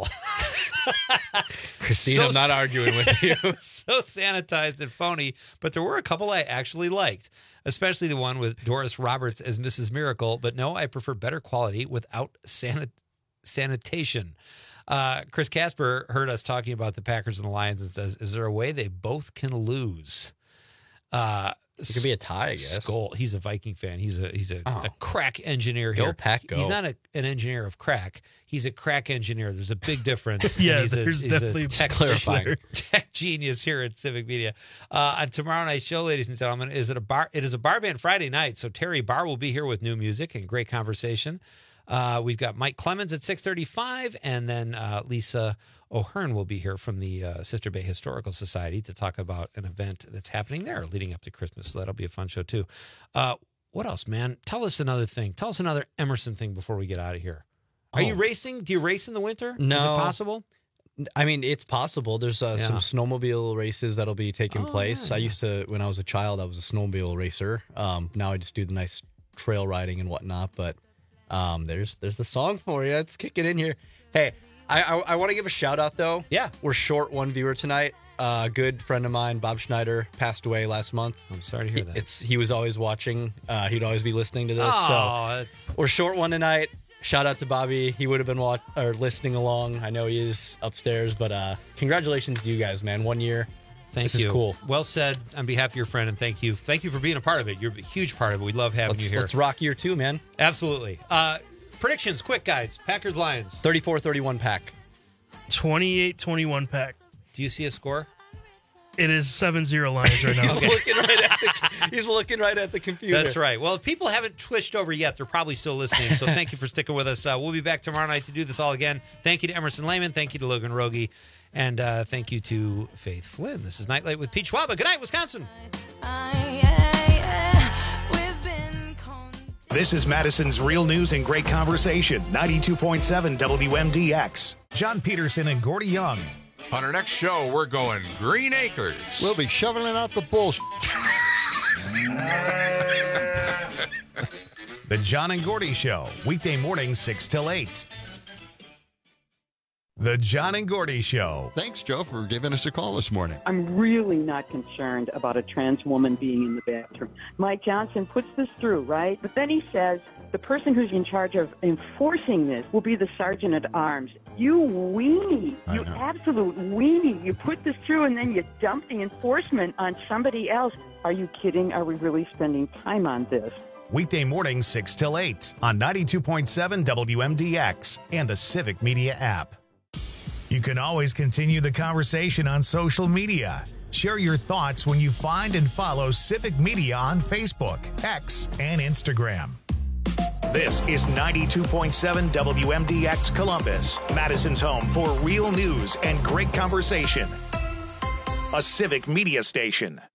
Christine, So- I'm not arguing with you. So sanitized and phony, but there were a couple I actually liked, especially the one with Doris Roberts as Missus Miracle. But no, I prefer better quality without sanit- sanitation. Uh, Chris Casper heard us talking about the Packers and the Lions and says, is there a way they both can lose? Uh, It could be a tie, I guess. Skull. He's a Viking fan. He's a he's a, Oh. a crack engineer Go here. Pack, go. He's not a, an engineer of crack. He's a crack engineer. There's a big difference. Yeah, And he's there's a, he's definitely a tech, clarifying. tech genius here at Civic Media. Uh, on tomorrow night's show, ladies and gentlemen, is it a bar? It is a bar band Friday night. So Terry Barr will be here with new music and great conversation. Uh, we've got Mike Clemens at six thirty-five, and then uh, Lisa O'Hearn will be here from the uh, Sister Bay Historical Society to talk about an event that's happening there leading up to Christmas. So that'll be a fun show, too. Uh, what else, man? Tell us another thing. Tell us another Emerson thing before we get out of here. Are Oh. you racing? Do you race in the winter? No. Is it possible? I mean, it's possible. There's uh, Yeah. some snowmobile races that'll be taking Oh, place. yeah, I yeah. used to, when I was a child, I was a snowmobile racer. Um, now I just do the nice trail riding and whatnot. But um, there's there's the song for you. It's kicking in here. Hey, I I, I want to give a shout out though. Yeah, we're short one viewer tonight. Uh, a good friend of mine, Bob Schneider, passed away last month. I'm sorry to hear He, that. it's he was always watching. Uh, he'd always be listening to this. Oh, so it's we're short one tonight. Shout out to Bobby. He would have been watch- or listening along. I know he is upstairs, but uh, congratulations to you guys, man. One year, Thank this you. is cool. Well said on behalf of your friend, and thank you. Thank you for being a part of it. You're a huge part of it. We love having Let's, you here. let's rock year two, man. Absolutely. Uh, predictions, quick, guys. Packers, Lions. thirty-four thirty-one pack. twenty-eight twenty-one pack. Do you see a score? It is seven zero Lions right now. He's, looking right at the, he's looking right at the computer. That's right. Well, if people haven't twitched over yet, they're probably still listening. So thank you for sticking with us. Uh, we'll be back tomorrow night to do this all again. Thank you to Emerson Lehman. Thank you to Logan Rogie. And uh, thank you to Faith Flynn. This is Nightlight with Pete Schwaba. Good night, Wisconsin. This is Madison's Real News and Great Conversation, ninety-two point seven W M D X. John Peterson and Gordy Young. On our next show, we're going Green Acres. We'll be shoveling out the bullshit. The John and Gordy Show, weekday mornings six till eight. The John and Gordy Show. Thanks, Joe, for giving us a call this morning. I'm really not concerned about a trans woman being in the bathroom. Mike Johnson puts this through, right? But then he says the person who's in charge of enforcing this will be the sergeant at arms. You weenie. You absolute weenie. You put this through and then you dump the enforcement on somebody else. Are you kidding? Are we really spending time on this? Weekday mornings six till eight on ninety-two point seven W M D X and the Civic Media app. You can always continue the conversation on social media. Share your thoughts when you find and follow Civic Media on Facebook, X, and Instagram. This is ninety-two point seven W M D X Columbus, Madison's home for real news and great conversation. A Civic Media station.